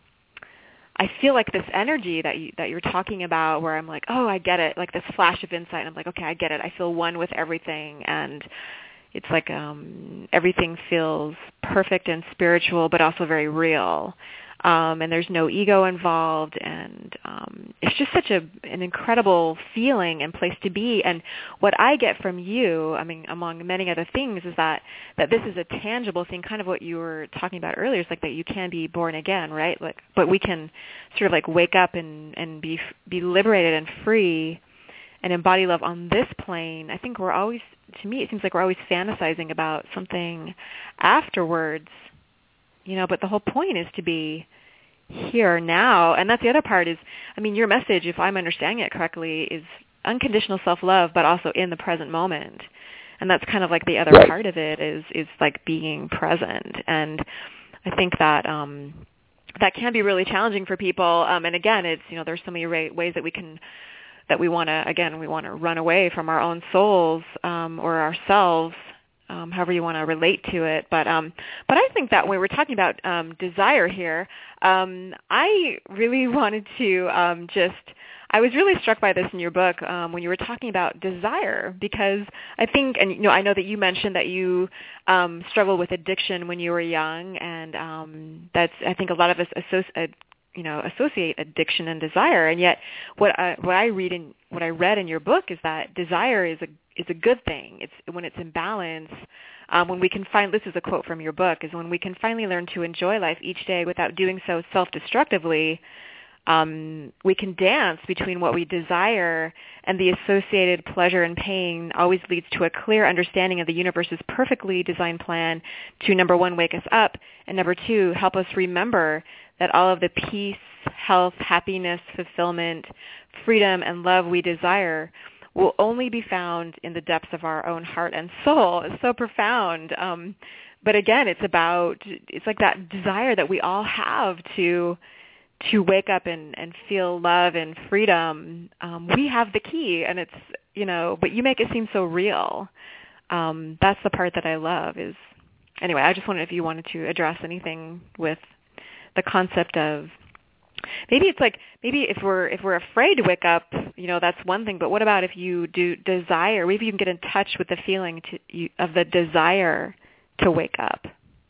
I feel like this energy that you, that you're talking about where I'm like, oh, I get it, like this flash of insight. And I'm like, okay, I get it. I feel one with everything. And it's like um, everything feels perfect and spiritual, but also very real. Um, and there's no ego involved, and um, it's just such a an incredible feeling and place to be. And what I get from you, I mean, among many other things, is that, that this is a tangible thing, kind of what you were talking about earlier. It's like that you can be born again, right? Like, but we can sort of like wake up and, and be be liberated and free and embody love on this plane. I think we're always, to me, it seems like we're always fantasizing about something afterwards. You know, but the whole point is to be here now. And that's the other part is, I mean, your message, if I'm understanding it correctly, is unconditional self-love, but also in the present moment. And that's kind of like the other right. part of it is, is like being present. And I think that um, that can be really challenging for people. Um, and again, it's, you know, there's so many ways that we can, that we want to, again, we want to run away from our own souls um, or ourselves. Um, however you want to relate to it. But um, but I think that when we're talking about um, desire here, um, I really wanted to um, just, I was really struck by this in your book um, when you were talking about desire, because I think, and you know, I know that you mentioned that you um, struggled with addiction when you were young, and um, that's, I think a lot of us associate, you know, associate addiction and desire, and yet what I, what I read in what I read in your book is that desire is a is a good thing. It's when it's in balance. Um, when we can find, this is a quote from your book, is when we can finally learn to enjoy life each day without doing so self-destructively. Um, we can dance between what we desire, and the associated pleasure and pain always leads to a clear understanding of the universe's perfectly designed plan to, number one, wake us up, and number two, help us remember that all of the peace, health, happiness, fulfillment, freedom, and love we desire will only be found in the depths of our own heart and soul. It's so profound. Um, but again, it's about, it's like that desire that we all have to to wake up and, and feel love and freedom. Um, we have the key, and it's, you know, but you make it seem so real. Um, that's the part that I love is, anyway, I just wondered if you wanted to address anything with the concept of, maybe it's like, maybe if we're if we're afraid to wake up, you know, that's one thing. But what about if you do desire? Maybe you can get in touch with the feeling to, you, of the desire to wake up.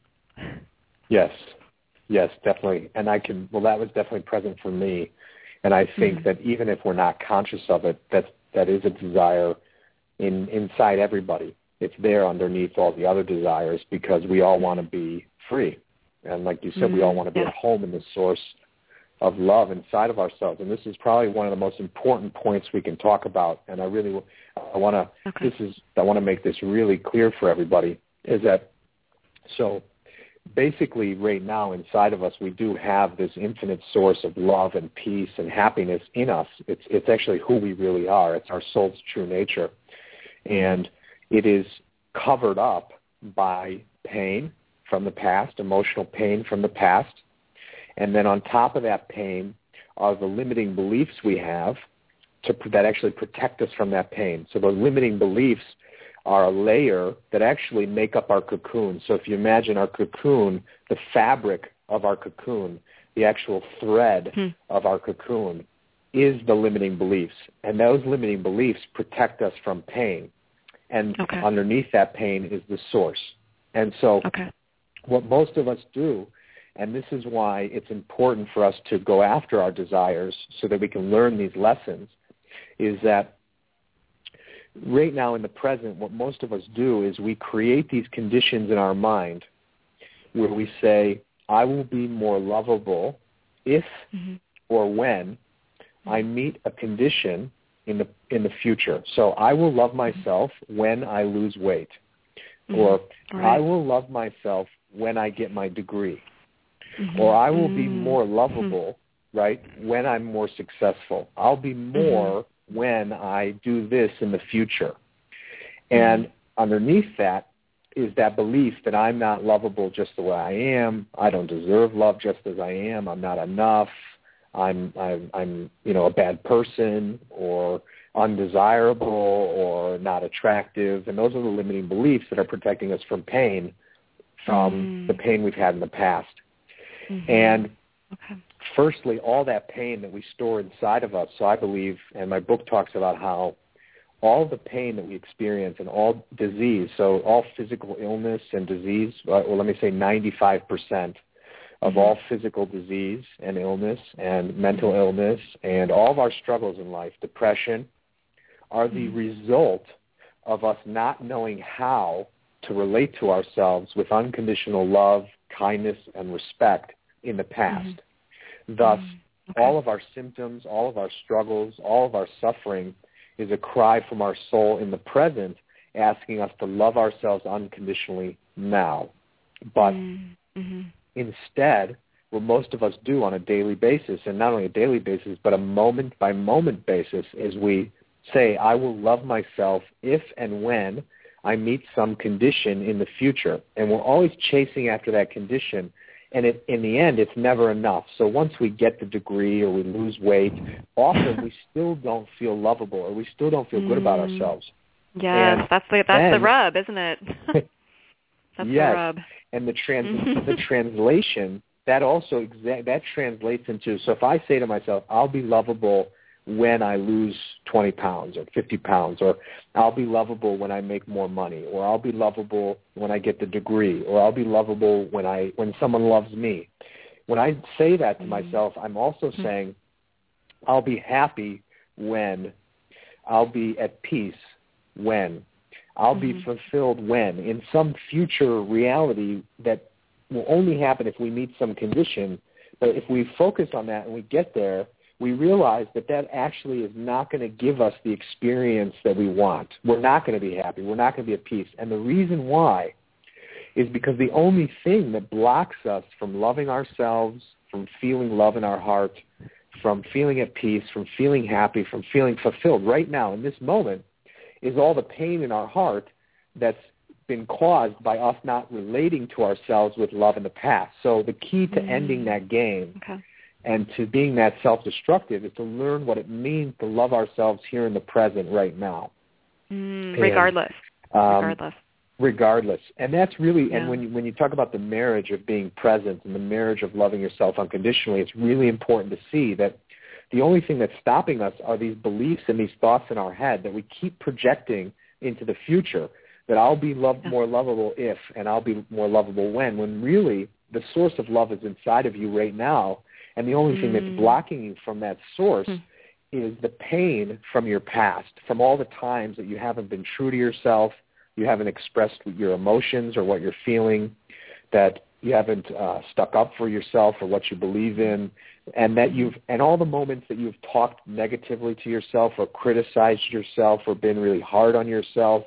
Yes, yes, definitely. And I can. Well, that was definitely present for me. And I think mm-hmm. that even if we're not conscious of it, that that is a desire in inside everybody. It's there underneath all the other desires because we all want to be free. And like you said, mm-hmm. we all want to be yeah. at home in the source of love inside of ourselves. And this is probably one of the most important points we can talk about. And I really, I want to, okay. this is, I want to make this really clear for everybody, is that, so basically right now inside of us, we do have this infinite source of love and peace and happiness in us. It's, it's actually who we really are. It's our soul's true nature. And it is covered up by pain from the past, emotional pain from the past. And then on top of that pain are the limiting beliefs we have to, that actually protect us from that pain. So those limiting beliefs are a layer that actually make up our cocoon. So if you imagine our cocoon, the fabric of our cocoon, the actual thread hmm. of our cocoon is the limiting beliefs. And those limiting beliefs protect us from pain. And okay. underneath that pain is the source. And so okay. what most of us do, and this is why it's important for us to go after our desires so that we can learn these lessons, is that right now in the present, what most of us do is we create these conditions in our mind where we say, I will be more lovable if mm-hmm. or when I meet a condition in the in the future. So I will love myself when I lose weight. Mm-hmm. Or right. I will love myself when I get my degree. Mm-hmm. Or I will mm-hmm. be more lovable, mm-hmm. right, when I'm more successful. I'll be more mm-hmm. when I do this in the future. And mm-hmm. underneath that is that belief that I'm not lovable just the way I am. I don't deserve love just as I am. I'm not enough. I'm, I'm, I'm, you know, a bad person, or undesirable or not attractive. And those are the limiting beliefs that are protecting us from pain, from mm-hmm. the pain we've had in the past. Mm-hmm. And okay. firstly, all that pain that we store inside of us, so I believe, and my book talks about how all the pain that we experience and all disease, so all physical illness and disease, well, let me say ninety-five percent of mm-hmm. all physical disease and illness and mental illness and all of our struggles in life, depression, are the mm-hmm. result of us not knowing how to relate to ourselves with unconditional love, kindness, and respect in the past. Mm-hmm. Thus, mm-hmm. okay. all of our symptoms, all of our struggles, all of our suffering is a cry from our soul in the present, asking us to love ourselves unconditionally now. But mm-hmm. instead, what most of us do on a daily basis, and not only a daily basis, but a moment-by-moment basis, is we say, I will love myself if and when I meet some condition in the future. And we're always chasing after that condition. And it, in the end, it's never enough. So once we get the degree or we lose weight, often we still don't feel lovable or we still don't feel good about ourselves. Yes, and that's the that's then, the rub, isn't it? That's yes, the rub. And the trans the translation, that also exa- that translates into, so if I say to myself, I'll be lovable when I lose twenty pounds or fifty pounds, or I'll be lovable when I make more money, or I'll be lovable when I get the degree, or I'll be lovable when I when someone loves me. When I say that to mm-hmm. myself, I'm also mm-hmm. saying I'll be happy when, I'll be at peace when, I'll mm-hmm. be fulfilled when, in some future reality that will only happen if we meet some condition. But if we focus on that and we get there, we realize that that actually is not going to give us the experience that we want. We're not going to be happy. We're not going to be at peace. And the reason why is because the only thing that blocks us from loving ourselves, from feeling love in our heart, from feeling at peace, from feeling happy, from feeling fulfilled right now in this moment is all the pain in our heart that's been caused by us not relating to ourselves with love in the past. So the key to mm-hmm. ending that game okay. and to being that self-destructive is to learn what it means to love ourselves here in the present right now. Mm, and, regardless. Um, regardless. Regardless. And that's really, yeah. and when you, when you talk about the marriage of being present and the marriage of loving yourself unconditionally, it's really important to see that the only thing that's stopping us are these beliefs and these thoughts in our head that we keep projecting into the future, that I'll be loved, more lovable if, and I'll be more lovable when, when really the source of love is inside of you right now. And the only mm. thing that's blocking you from that source mm. is the pain from your past, from all the times that you haven't been true to yourself, you haven't expressed your emotions or what you're feeling, that you haven't uh, stuck up for yourself or what you believe in, and that you've, and all the moments that you've talked negatively to yourself or criticized yourself or been really hard on yourself.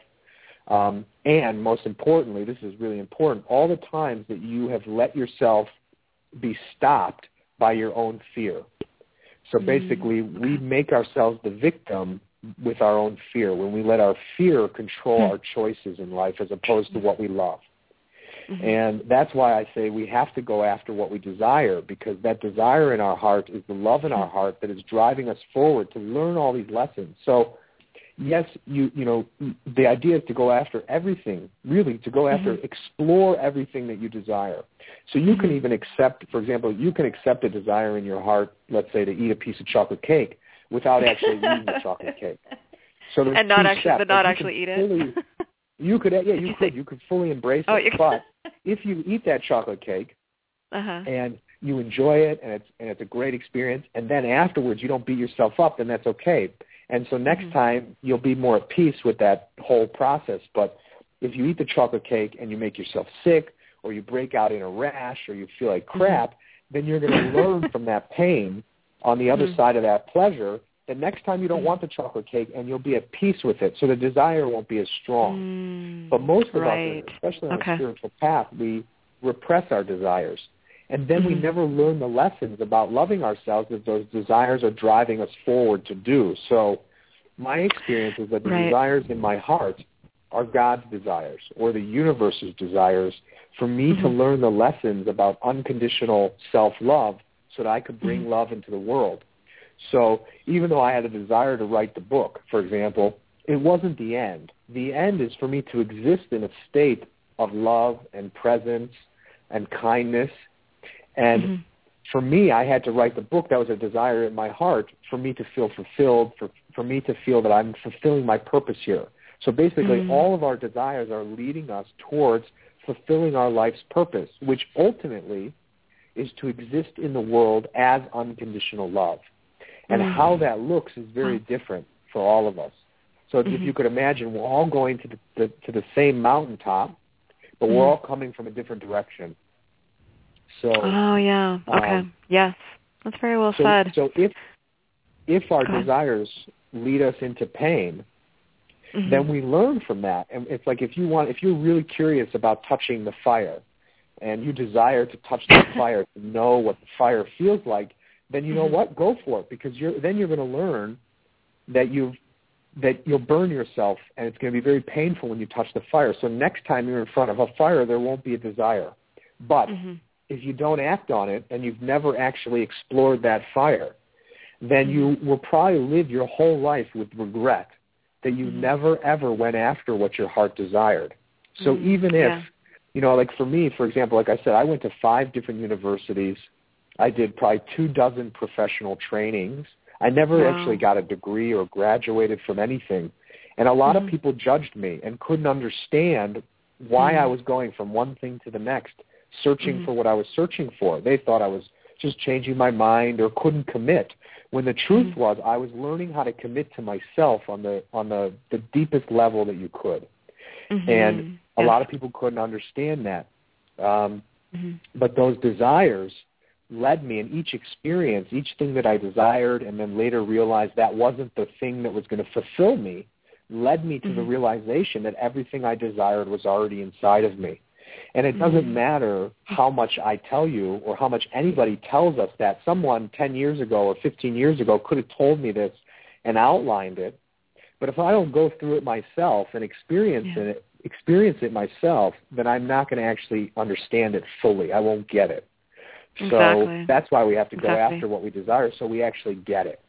Um, and most importantly, this is really important, all the times that you have let yourself be stopped by your own fear. So basically, mm. we make ourselves the victim with our own fear when we let our fear control mm. our choices in life as opposed to what we love. Mm-hmm. And that's why I say we have to go after what we desire, because that desire in our heart is the love in our heart that is driving us forward to learn all these lessons. So yes, you you know, the idea is to go after everything, really, to go after, mm-hmm. explore everything that you desire. So you mm-hmm. can even accept, for example, you can accept a desire in your heart, let's say to eat a piece of chocolate cake without actually eating the chocolate cake. So and not actually, steps. but not actually eat it. Fully, you could, yeah, you, you could, you could fully embrace oh, it. But if you eat that chocolate cake uh-huh. and you enjoy it and it's and it's a great experience, and then afterwards you don't beat yourself up, then that's okay. And so next mm-hmm. time you'll be more at peace with that whole process. But if you eat the chocolate cake and you make yourself sick, or you break out in a rash, or you feel like crap, mm-hmm. then you're going to learn from that pain on the other mm-hmm. side of that pleasure. The next time you don't mm-hmm. want the chocolate cake, and you'll be at peace with it, so the desire won't be as strong. Mm, but most of right. us, especially on okay. a spiritual path, we repress our desires. And then mm-hmm. we never learn the lessons about loving ourselves that those desires are driving us forward to do. So my experience is that the right. desires in my heart are God's desires, or the universe's desires, for me mm-hmm. to learn the lessons about unconditional self-love so that I could bring mm-hmm. love into the world. So even though I had a desire to write the book, for example, it wasn't the end. The end is for me to exist in a state of love and presence and kindness. And mm-hmm. for me, I had to write the book. That was a desire in my heart for me to feel fulfilled, for, for me to feel that I'm fulfilling my purpose here. So basically, mm-hmm. all of our desires are leading us towards fulfilling our life's purpose, which ultimately is to exist in the world as unconditional love. And mm-hmm. how that looks is very mm-hmm. different for all of us. So mm-hmm. if you could imagine, we're all going to the, the, to the same mountaintop, but mm-hmm. we're all coming from a different direction. So, oh, yeah. Okay. Um, yes. That's very well so, said. So if if our desires lead us into pain, mm-hmm. then we learn from that. And it's like if you want, if you're really curious about touching the fire and you desire to touch the fire to know what the fire feels like, then you know mm-hmm. what? Go for it, because you're then you're going to learn that you've that you'll burn yourself, and it's going to be very painful when you touch the fire. So next time you're in front of a fire, there won't be a desire. But mm-hmm. if you don't act on it and you've never actually explored that fire, then mm-hmm. you will probably live your whole life with regret that you mm-hmm. never, ever went after what your heart desired. So mm-hmm. even if, yeah. you know, like for me, for example, like I said, I went to five different universities. I did probably two dozen professional trainings. I never wow. actually got a degree or graduated from anything. And a lot mm-hmm. of people judged me and couldn't understand why mm-hmm. I was going from one thing to the next, searching mm-hmm. for what I was searching for. They thought I was just changing my mind or couldn't commit, when the truth mm-hmm. was I was learning how to commit to myself on the on the, the deepest level that you could. Mm-hmm. And a yes. lot of people couldn't understand that. Um, mm-hmm. But those desires led me in each experience, each thing that I desired, and then later realized that wasn't the thing that was going to fulfill me, led me to mm-hmm. the realization that everything I desired was already inside of me. And it doesn't mm-hmm. matter how much I tell you or how much anybody tells us that. Someone ten years ago or fifteen years ago could have told me this and outlined it. But if I don't go through it myself and experience yeah. it, experience it myself, then I'm not going to actually understand it fully. I won't get it. So exactly. that's why we have to go exactly. after what we desire, so we actually get it.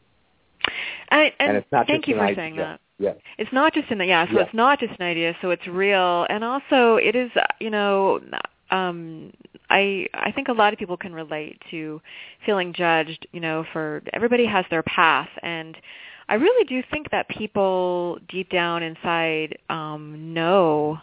I, and and it's not thank just you an for idea. saying that. Yeah. It's not just an yeah, so yeah. it's not just an idea, so it's real, and also it is, you know, um, I I think a lot of people can relate to feeling judged, you know, for everybody has their path, and I really do think that people deep down inside um, know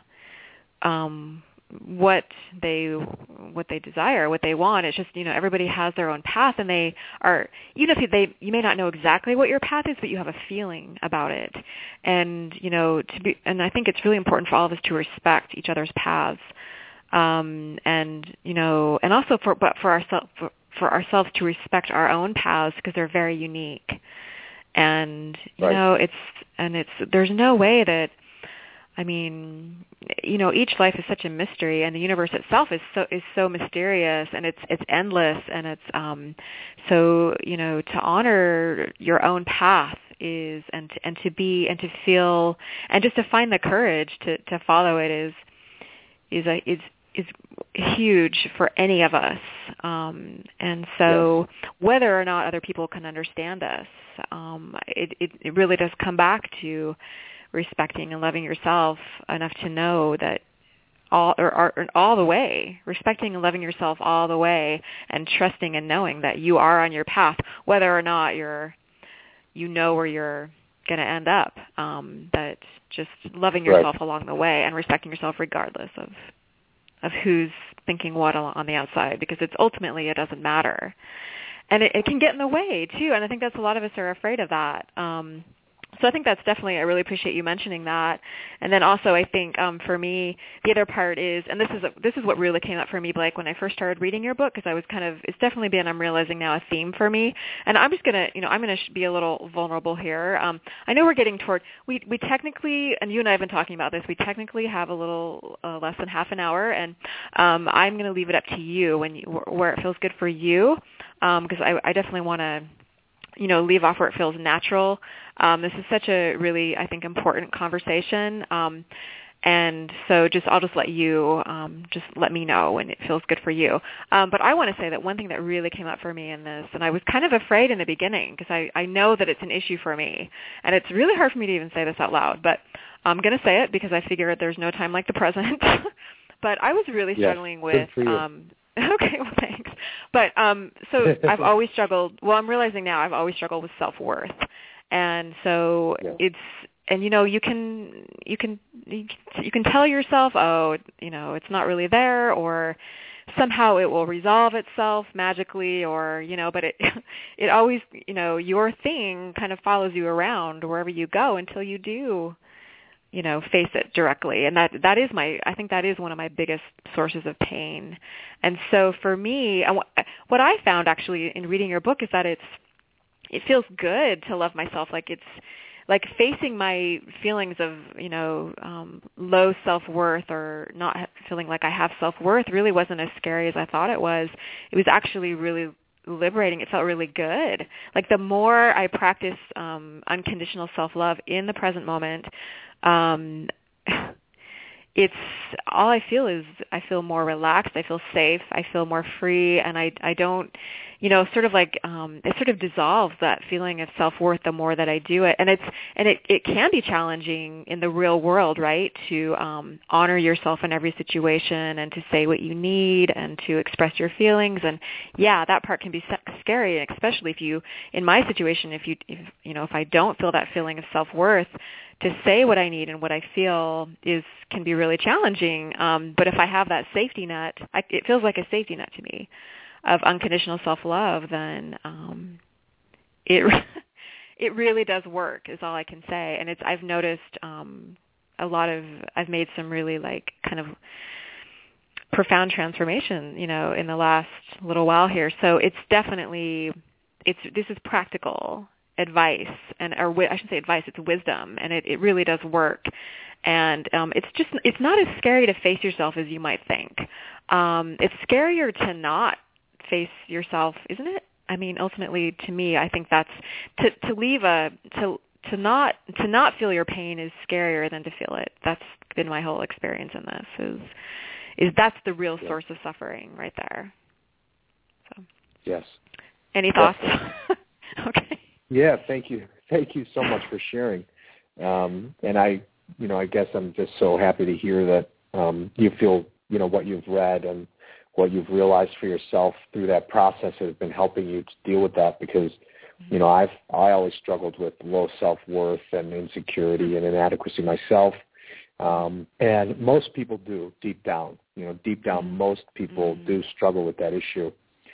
um, what they what they desire, what they want. It's just, you know, everybody has their own path, and they are, even if they you may not know exactly what your path is, but you have a feeling about it. And, you know, to be, and I think it's really important for all of us to respect each other's paths. Um, and, you know, and also for but for ourselves for, for ourselves to respect our own paths, because they're very unique. And, you right. know, it's and it's there's no way that I mean, you know, each life is such a mystery, and the universe itself is so is so mysterious, and it's it's endless, and it's um, so you know, to honor your own path is, and to, and to be and to feel, and just to find the courage to, to follow it is is a is is huge for any of us, um, and so yes. whether or not other people can understand us, um, it, it it really does come back to respecting and loving yourself enough to know that all or, or all the way, respecting and loving yourself all the way, and trusting and knowing that you are on your path, whether or not you're, you know where you're going to end up. Um, that just loving yourself right. along the way and respecting yourself regardless of of who's thinking what on the outside, because it's ultimately it doesn't matter, and it, it can get in the way too. And I think that's a lot of us are afraid of that. Um, So I think that's definitely, I really appreciate you mentioning that. And then also I think um, for me, the other part is, and this is a, this is what really came up for me, Blake, when I first started reading your book, because I was kind of, it's definitely been, I'm realizing now, a theme for me. And I'm just going to, you know, I'm going to be a little vulnerable here. Um, I know we're getting toward, we, we technically, and you and I have been talking about this, we technically have a little uh, less than half an hour, and um, I'm going to leave it up to you when you, where it feels good for you, because um, I, I definitely want to, you know, leave off where it feels natural. Um, this is such a really, I think, important conversation. Um, And so just I'll just let you um, just let me know when it feels good for you. Um, but I want to say that one thing that really came up for me in this, and I was kind of afraid in the beginning because I, I know that it's an issue for me, and it's really hard for me to even say this out loud, but I'm going to say it because I figure there's no time like the present. But I was really yes, struggling with good for you. um, okay, well, thanks. But um, so I've always struggled, well, I'm realizing now I've always struggled with self-worth. And so yeah. it's, and you know, you can, you can, you can, you can tell yourself, oh, you know, it's not really there, or somehow it will resolve itself magically, or, you know, but it, it always, you know, your thing kind of follows you around wherever you go until you do, you know, face it directly. And that, that is my, I think that is one of my biggest sources of pain. And so for me, what I found actually in reading your book is that it's, it feels good to love myself. Like it's like facing my feelings of, you know, um, low self-worth or not feeling like I have self-worth really wasn't as scary as I thought it was. It was actually really liberating. It felt really good. Like the more I practice um, unconditional self-love in the present moment, um, it's all I feel is I feel more relaxed. I feel safe. I feel more free, and I I don't, you know, sort of like um, it sort of dissolves that feeling of self-worth the more that I do it. And it's and it, it can be challenging in the real world, right? To um, honor yourself in every situation and to say what you need and to express your feelings. And yeah, that part can be scary, especially if you, in my situation, if you if, you know, if I don't feel that feeling of self-worth, to say what I need and what I feel is can be really challenging. Um, but if I have that safety net, I, it feels like a safety net to me of unconditional self-love, then um, it it really does work, is all I can say. And it's I've noticed um, a lot of I've made some really like kind of profound transformation, you know, in the last little while here. So it's definitely it's this is practical advice, and or I shouldn't say advice, it's wisdom, and it, it really does work. And um, it's just it's not as scary to face yourself as you might think. Um, it's scarier to not face yourself, isn't it? I mean, ultimately, to me, I think that's to to leave a to to not to not feel your pain is scarier than to feel it. That's been my whole experience in this. Is is that's the real source of suffering right there. So yes. Any thoughts? Okay. Yeah, thank you. Thank you so much for sharing. Um, and I, you know, I guess I'm just so happy to hear that um, you feel, you know, what you've read and what you've realized for yourself through that process has been helping you to deal with that, because, you know, I've I always struggled with low self-worth and insecurity and inadequacy myself. Um, and most people do deep down, you know, deep down, most people mm-hmm. do struggle with that issue.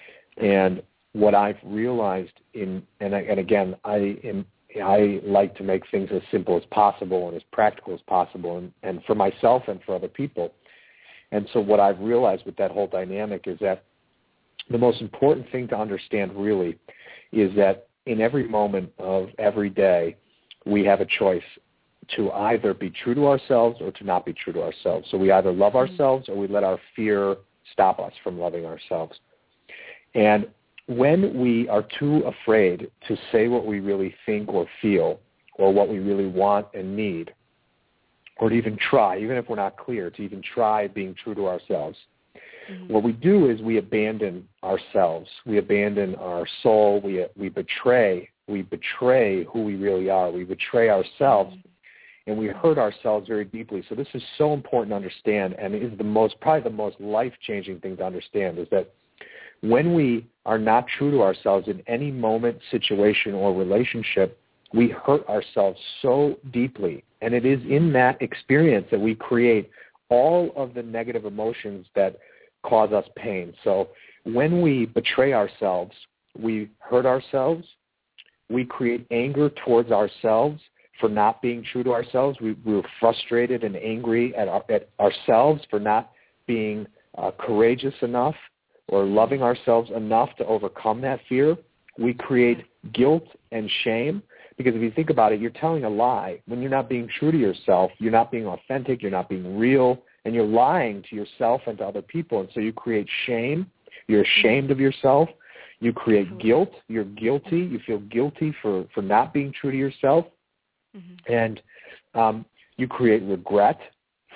And what I've realized in, and, I, and again, I am, I like to make things as simple as possible and as practical as possible, and, and for myself and for other people. And so what I've realized with that whole dynamic is that the most important thing to understand really is that in every moment of every day, we have a choice to either be true to ourselves or to not be true to ourselves. So we either love ourselves or we let our fear stop us from loving ourselves. And when we are too afraid to say what we really think or feel, or what we really want and need, or to even try, even if we're not clear, to even try being true to ourselves, mm-hmm. what we do is we abandon ourselves. We abandon our soul. We we betray. We betray who we really are. We betray ourselves, mm-hmm. and we hurt ourselves very deeply. So this is so important to understand, and it is the most, probably the most life-changing thing to understand, is that when we are not true to ourselves in any moment, situation, or relationship, we hurt ourselves so deeply. And it is in that experience that we create all of the negative emotions that cause us pain. So when we betray ourselves, we hurt ourselves. We create anger towards ourselves for not being true to ourselves. We, we're frustrated and angry at, our, at ourselves for not being uh, courageous enough or loving ourselves enough to overcome that fear. We create guilt and shame, because if you think about it, you're telling a lie. When you're not being true to yourself, you're not being authentic, you're not being real, and you're lying to yourself and to other people. And so you create shame. You're ashamed of yourself. You create guilt. You're guilty. You feel guilty for, for not being true to yourself. Mm-hmm. And um, you create regret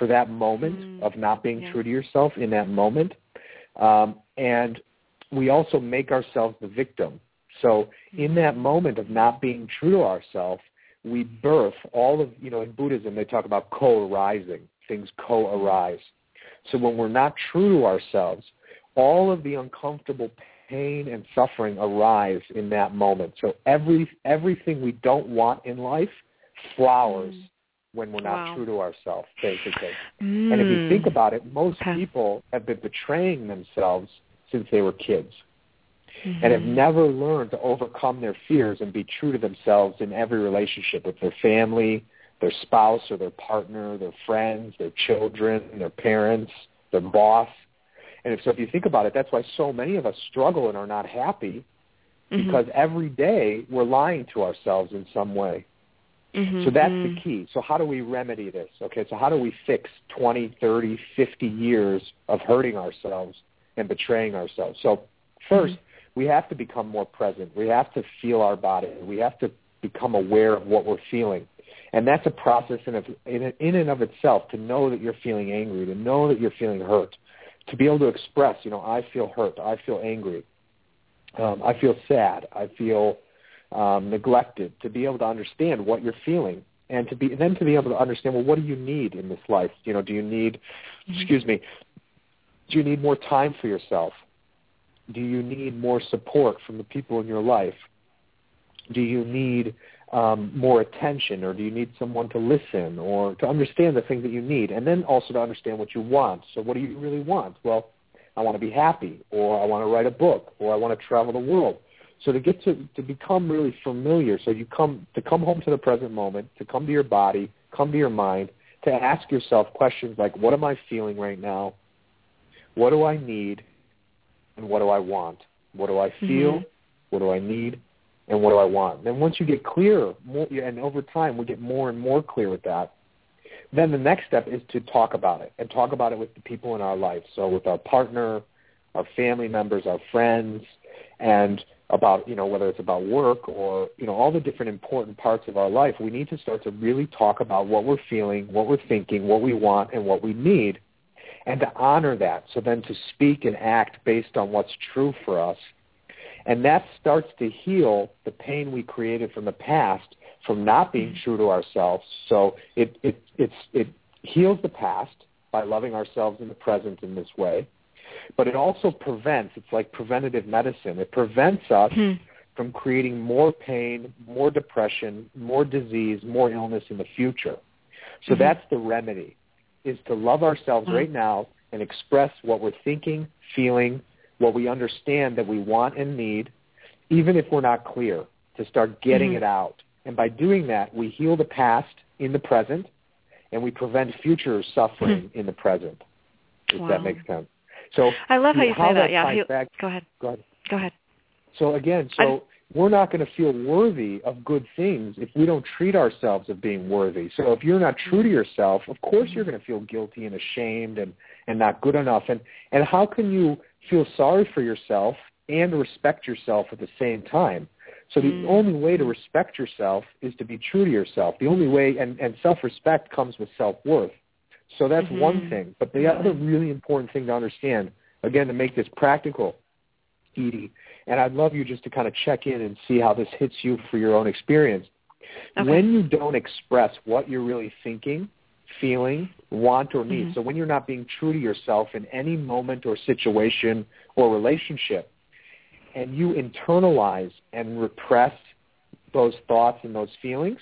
for that moment mm. of not being yeah. true to yourself in that moment. Um, and we also make ourselves the victim. So in that moment of not being true to ourselves, we birth all of, you know, in Buddhism they talk about co-arising, things co-arise. So when we're not true to ourselves, all of the uncomfortable pain and suffering arise in that moment. So every everything we don't want in life flowers mm. when we're not wow. true to ourselves, basically. Mm. And if you think about it, most okay. people have been betraying themselves since they were kids. Mm-hmm. And have never learned to overcome their fears and be true to themselves in every relationship with their family, their spouse or their partner, their friends, their children, their parents, their boss. And if, so if you think about it, that's why so many of us struggle and are not happy, mm-hmm. because every day we're lying to ourselves in some way. Mm-hmm. So that's the key. So how do we remedy this? Okay, so how do we fix twenty, thirty, fifty years of hurting ourselves and betraying ourselves? So first, mm-hmm. we have to become more present. We have to feel our body. We have to become aware of what we're feeling. And that's a process in, of, in, in and of itself, to know that you're feeling angry, to know that you're feeling hurt, to be able to express, you know, I feel hurt, I feel angry, um, I feel sad, I feel um, neglected, to be able to understand what you're feeling. And to be then to be able to understand, well, what do you need in this life? You know, do you need, mm-hmm. excuse me, do you need more time for yourself? Do you need more support from the people in your life? Do you need um, more attention, or do you need someone to listen or to understand the things that you need? And then also to understand what you want. So what do you really want? Well, I want to be happy, or I want to write a book, or I want to travel the world. So to get to, to become really familiar, so you come to come home to the present moment, to come to your body, come to your mind, to ask yourself questions like, what am I feeling right now? What do I need? And what do I want? What do I feel? Mm-hmm. What do I need? And what do I want? Then once you get clearer, more, and over time we get more and more clear with that, then the next step is to talk about it, and talk about it with the people in our life. So with our partner, our family members, our friends, and about, you know, whether it's about work or, you know, all the different important parts of our life, we need to start to really talk about what we're feeling, what we're thinking, what we want, and what we need, and to honor that. So then to speak and act based on what's true for us. And that starts to heal the pain we created from the past from not being true to ourselves. So it it it's, it heals the past by loving ourselves in the present in this way. But it also prevents, it's like preventative medicine. It prevents us hmm. from creating more pain, more depression, more disease, more illness in the future. So mm-hmm. that's the remedy, is to love ourselves mm-hmm. right now and express what we're thinking, feeling, what we understand that we want and need, even if we're not clear, to start getting mm-hmm. it out. And by doing that, we heal the past in the present, and we prevent future suffering mm-hmm. in the present, if wow. that makes sense. So I love how you how say that. Yeah. Heal, back, go ahead. Go ahead. Go ahead. So again, so just, we're not going to feel worthy of good things if we don't treat ourselves of being worthy. So if you're not true to yourself, of course you're going to feel guilty and ashamed and, and not good enough. And, and how can you feel sorry for yourself and respect yourself at the same time? So the mm. only way to respect yourself is to be true to yourself. The only way, and, and self-respect comes with self-worth. So that's mm-hmm. one thing. But the mm-hmm. other really important thing to understand, again, to make this practical, Edie, and I'd love you just to kind of check in and see how this hits you for your own experience. Okay. When you don't express what you're really thinking, feeling, want, or need, mm-hmm. so when you're not being true to yourself in any moment or situation or relationship, and you internalize and repress those thoughts and those feelings,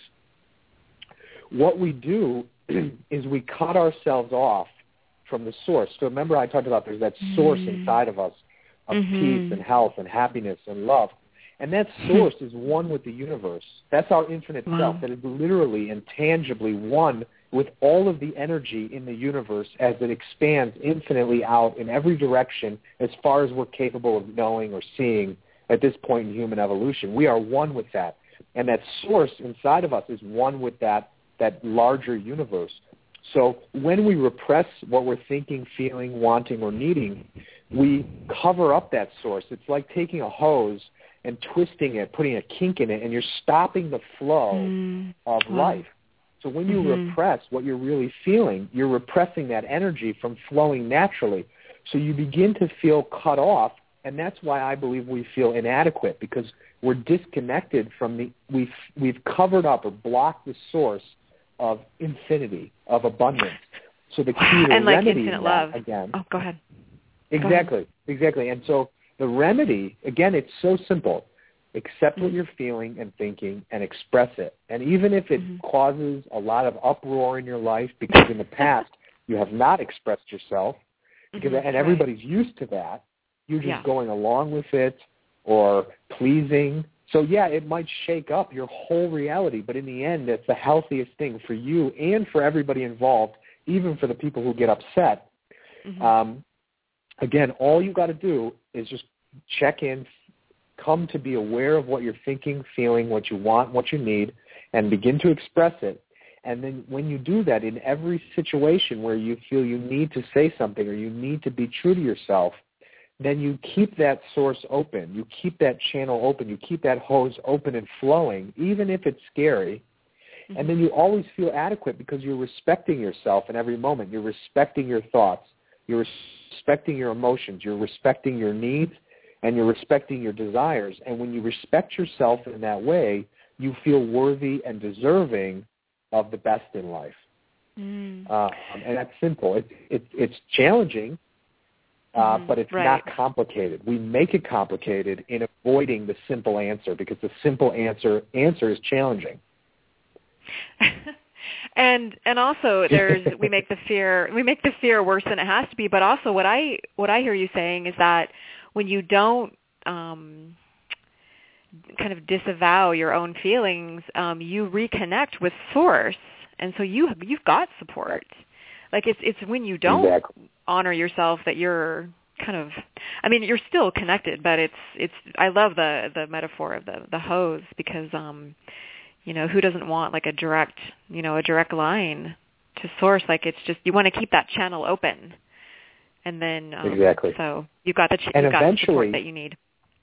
what we do is we cut ourselves off from the source. So remember I talked about there's that source mm-hmm. inside of us of mm-hmm. peace and health and happiness and love. And that source is one with the universe. That's our infinite wow. self that is literally and tangibly one with all of the energy in the universe as it expands infinitely out in every direction as far as we're capable of knowing or seeing at this point in human evolution. We are one with that. And that source inside of us is one with that, that larger universe. So when we repress what we're thinking, feeling, wanting, or needing, we cover up that source. It's like taking a hose and twisting it, putting a kink in it, and you're stopping the flow mm. of wow. life. So when you mm-hmm. repress what you're really feeling, you're repressing that energy from flowing naturally. So you begin to feel cut off, and that's why I believe we feel inadequate, because we're disconnected from the, we've, we've covered up or blocked the source of infinity, of abundance. So the key to and like remedy infinite that, love. again. Oh, go ahead. Exactly, go ahead. exactly. And so the remedy, again, it's so simple. Accept mm-hmm. what you're feeling and thinking and express it. And even if it mm-hmm. causes a lot of uproar in your life because in the past you have not expressed yourself, because, mm-hmm. and everybody's right. used to that, you're just yeah. going along with it or pleasing. So, yeah, it might shake up your whole reality, but in the end, it's the healthiest thing for you and for everybody involved, even for the people who get upset. Mm-hmm. Um, again, all you got to do is just check in, come to be aware of what you're thinking, feeling, what you want, what you need, and begin to express it. And then when you do that, in every situation where you feel you need to say something or you need to be true to yourself, then you keep that source open. You keep that channel open. You keep that hose open and flowing, even if it's scary. Mm-hmm. And then you always feel adequate because you're respecting yourself in every moment. You're respecting your thoughts. You're respecting your emotions. You're respecting your needs, and you're respecting your desires. And when you respect yourself in that way, you feel worthy and deserving of the best in life. Mm. Um, and that's simple. It, it, it's challenging, uh, mm, but it's right. not complicated. We make it complicated in avoiding the simple answer, because the simple answer answer is challenging. and and also there's we make the fear we make the fear worse than it has to be. But also what I what I hear you saying is that when you don't um, kind of disavow your own feelings, um, you reconnect with source, and so you you've got support. Like it's it's when you don't exactly. honor yourself that you're kind of, I mean, you're still connected, but it's it's. I love the the metaphor of the the hose, because um, you know, who doesn't want like a direct you know a direct line to source? Like it's just, you want to keep that channel open. And then, um, exactly. so you've got the ch- and you've got the support that you need.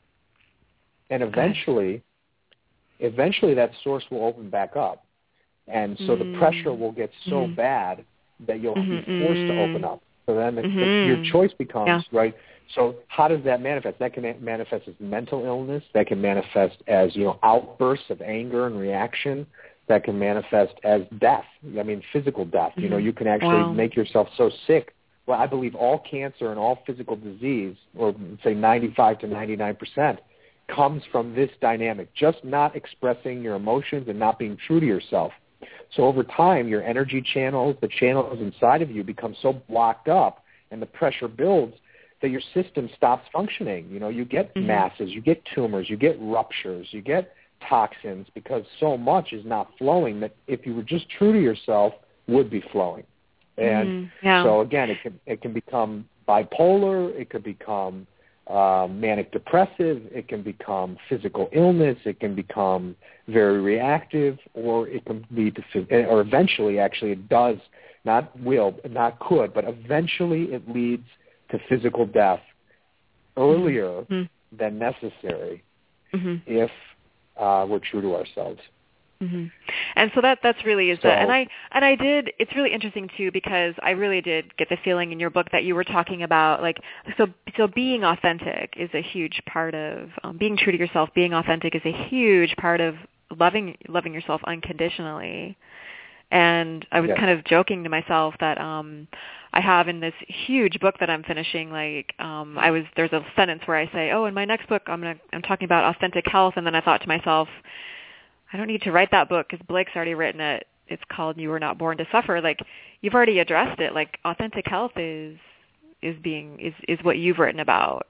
And eventually, eventually that source will open back up, and so mm. the pressure will get so mm. bad that you'll mm-hmm. be forced to open up. So then the, mm-hmm. the, your choice becomes yeah. right. So how does that manifest? That can manifest as mental illness. That can manifest as you know outbursts of anger and reaction. That can manifest as death. I mean, physical death. Mm-hmm. You know, you can actually wow. make yourself so sick. Well, I believe all cancer and all physical disease, or say ninety-five to ninety-nine percent, comes from this dynamic, just not expressing your emotions and not being true to yourself. So over time, your energy channels, the channels inside of you become so blocked up, and the pressure builds that your system stops functioning. You know, you get mm-hmm. masses, you get tumors, you get ruptures, you get toxins, because so much is not flowing that if you were just true to yourself, would be flowing. And mm, yeah. so again, it can it can become bipolar, it could become uh, manic depressive, it can become physical illness, it can become very reactive, or it can lead to, or eventually, actually, it does not will, not could, but eventually it leads to physical death earlier mm-hmm. than necessary mm-hmm. if uh, we're true to ourselves. Mm-hmm. And so that that's really is so, that, and I and I did. It's really interesting too, because I really did get the feeling in your book that you were talking about like so so being authentic is a huge part of um, being true to yourself. Being authentic is a huge part of loving loving yourself unconditionally. And I was yes. kind of joking to myself that um, I have in this huge book that I'm finishing, like um, I was there's a sentence where I say, oh, in my next book I'm gonna I'm talking about authentic health, and then I thought to myself, I don't need to write that book because Blake's already written it. It's called You Were Not Born to Suffer. Like, you've already addressed it. Like, authentic health is is being is, is what you've written about.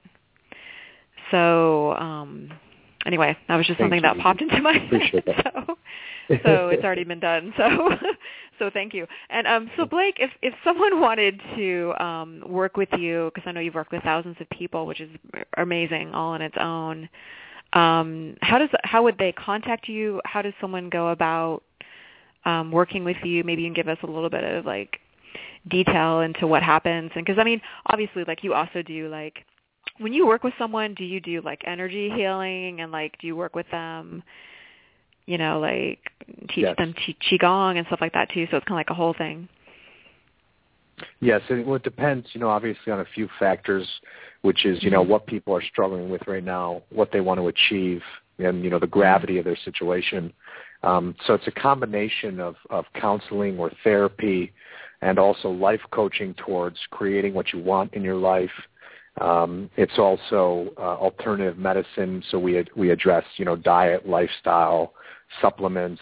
So um, anyway, that was just Thanks, something that Susie. popped into my Appreciate head. that. So, so it's already been done. So so thank you. And um, so Blake, if if someone wanted to um, work with you, because I know you've worked with thousands of people, which is amazing all on its own. Um, how does how would they contact you? How does someone go about um, working with you? Maybe you can give us a little bit of like detail into what happens. And because I mean, obviously, like you also do like when you work with someone, do you do like energy healing and like do you work with them, you know, like teach yes. them qi- qigong and stuff like that too. So it's kind of like a whole thing. Yes, it, well, it depends, you know, obviously on a few factors, which is, you know, what people are struggling with right now, what they want to achieve, and, you know, the gravity of their situation. Um, so it's a combination of, of counseling or therapy and also life coaching towards creating what you want in your life. Um, it's also uh, alternative medicine, so we ad- we address, you know, diet, lifestyle, supplements,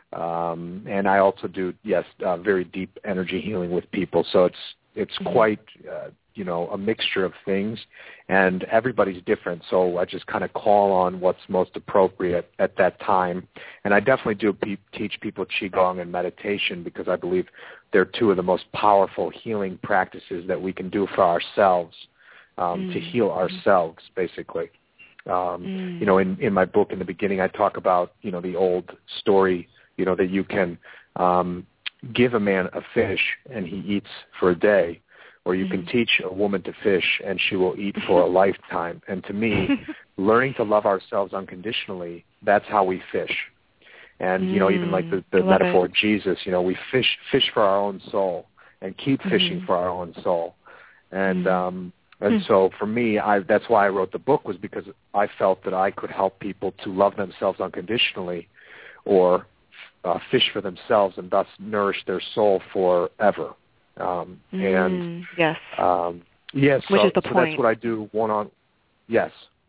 um, and I also do, yes, uh, very deep energy healing with people. So it's it's Mm-hmm. quite, uh, you know, a mixture of things, and everybody's different. So I just kind of call on what's most appropriate at that time. And I definitely do pe- teach people Qigong and meditation because I believe they're two of the most powerful healing practices that we can do for ourselves, um, mm-hmm. to heal ourselves, basically. Um, mm. You know, in, in my book in the beginning, I talk about, you know, the old story, you know, that you can um, give a man a fish and he eats for a day, or you mm. can teach a woman to fish and she will eat for a lifetime. And to me, learning to love ourselves unconditionally, that's how we fish. And, you know, even like the, the metaphor it. of Jesus, you know, we fish fish for our own soul and keep fishing mm. for our own soul. And, mm. um, And hmm. so for me, I, that's why I wrote the book, was because I felt that I could help people to love themselves unconditionally or uh, fish for themselves and thus nourish their soul forever. Um, mm, and yes, um, yes, which so, is the so point. that's what I do one on. Yes,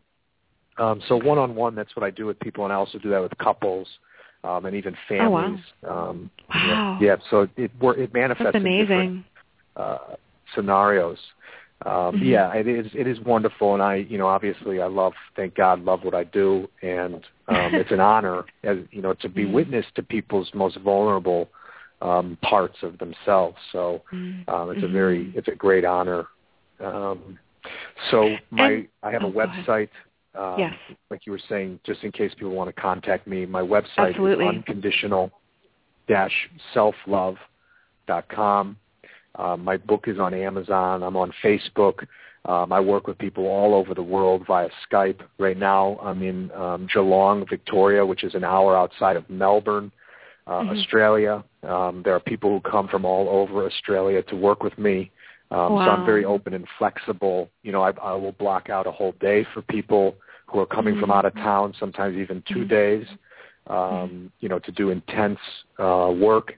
um, so one on one, that's what I do with people, and I also do that with couples um, and even families. Oh, wow! Um, wow. Yeah, so it it, it manifests that's amazing. in different uh, scenarios. Um, mm-hmm. Yeah, it is. It is wonderful, and I, you know, obviously, I love, thank God, love what I do, and um, it's an honor, as you know, to be mm-hmm. witness to people's most vulnerable um, parts of themselves. So um, it's mm-hmm. a very, it's a great honor. Um, so my, and, I have oh, a website. Um, yes. Like you were saying, just in case people want to contact me, my website Absolutely. is unconditional dash self love dot com. Uh, my book is on Amazon. I'm on Facebook. Um, I work with people all over the world via Skype. Right now I'm in um, Geelong, Victoria, which is an hour outside of Melbourne, uh, mm-hmm. Australia. Um, there are people who come from all over Australia to work with me. Um, wow. So I'm very open and flexible. You know, I, I will block out a whole day for people who are coming mm-hmm. from out of town, sometimes even two mm-hmm. days, um, mm-hmm. you know, to do intense uh, work.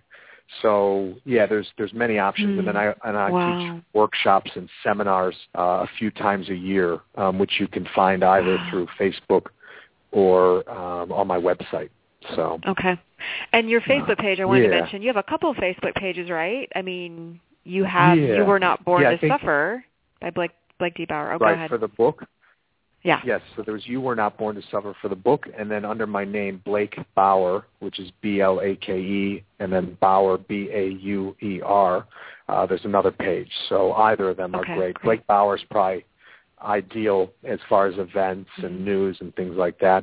So yeah, there's there's many options, mm. and then I and I wow. teach workshops and seminars uh, a few times a year, um, which you can find either wow. through Facebook or um, on my website. So okay, and your Facebook page, I wanted yeah. to mention, you have a couple of Facebook pages, right? I mean, you have yeah. "You Were Not Born yeah, to think, Suffer" by Blake Blake D. Bauer. Oh, right, go ahead. for the book. Yeah. Yes, so there was You Were Not Born to Suffer for the book, and then under my name, Blake Bauer, which is B L A K E, and then Bauer, B A U E R, uh, there's another page. So either of them okay, are great. great. Blake Bauer is probably ideal as far as events mm-hmm. and news and things like that.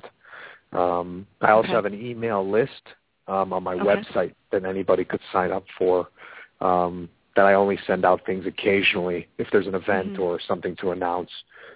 Um, I also okay. have an email list um, on my okay. website that anybody could sign up for, um, that I only send out things occasionally if there's an event mm-hmm. or something to announce.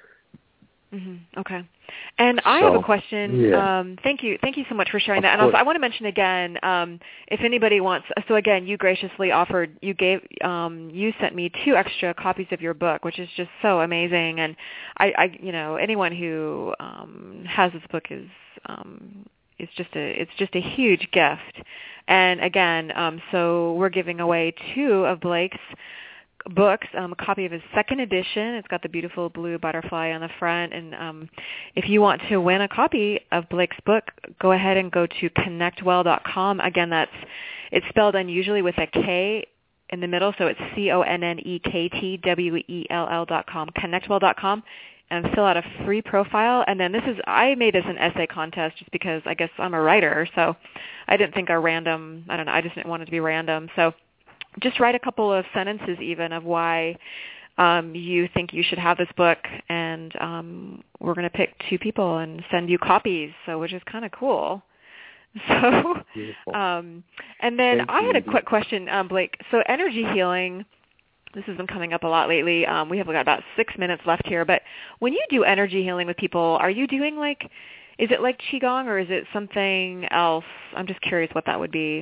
Mm-hmm. Okay. And I so, have a question. Yeah. Um, thank you. Thank you so much for sharing of that. And course. also I want to mention again, um, if anybody wants, so again, you graciously offered, you gave, um, you sent me two extra copies of your book, which is just so amazing. And I, I you know, anyone who um, has this book is, um, it's just a, it's just a huge gift. And again, um, so we're giving away two of Blake's books, um, a copy of his second edition. It's got the beautiful blue butterfly on the front. And um, if you want to win a copy of Blake's book, go ahead and go to connect well dot com. Again, that's it's spelled unusually with a K in the middle, so it's C O N N E K T W E L L dot com, connect well dot com, and fill out a free profile. And then this is, I made this an essay contest just because I guess I'm a writer, so I didn't think a random, I don't know, I just didn't want it to be random. So just write a couple of sentences even of why um, you think you should have this book, and um, we're going to pick two people and send you copies, so which is kind of cool. So, um, and then Thank I had a you. quick question, um, Blake. So energy healing, this has been coming up a lot lately. Um, we have got about six minutes left here, but when you do energy healing with people, are you doing like, is it like Qigong or is it something else? I'm just curious what that would be.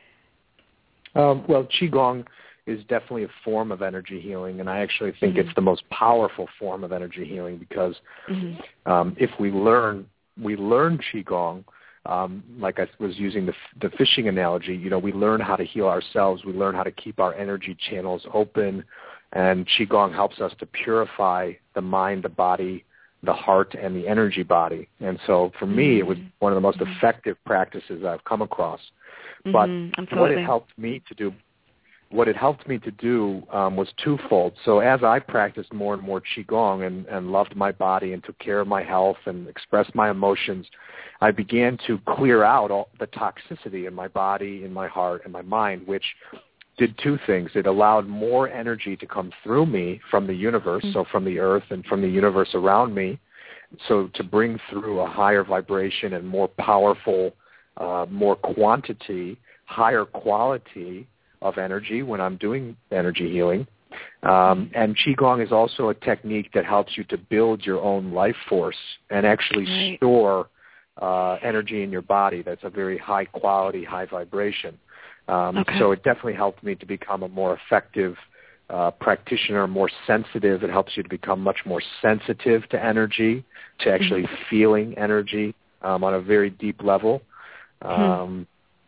Um, well, Qigong is definitely a form of energy healing, and I actually think mm-hmm. it's the most powerful form of energy healing because mm-hmm. um, if we learn we learn Qigong, um, like I was using the, the fishing analogy, you know, we learn how to heal ourselves, we learn how to keep our energy channels open, and Qigong helps us to purify the mind, the body, the heart, and the energy body. And so for me, mm-hmm. it was one of the most mm-hmm. effective practices I've come across. But mm-hmm. what it helped me to do What it helped me to do um, was twofold. So as I practiced more and more Qigong and, and loved my body and took care of my health and expressed my emotions, I began to clear out all the toxicity in my body, in my heart, and my mind, which did two things. It allowed more energy to come through me from the universe, mm-hmm. so from the earth and from the universe around me, so to bring through a higher vibration and more powerful, uh, more quantity, higher quality of energy when I'm doing energy healing. Um, and Qigong is also a technique that helps you to build your own life force and actually right. store uh, energy in your body that's a very high quality, high vibration. Um, okay. So it definitely helped me to become a more effective uh, practitioner, more sensitive. It helps you to become much more sensitive to energy, to actually mm-hmm. feeling energy um, on a very deep level. Um, hmm.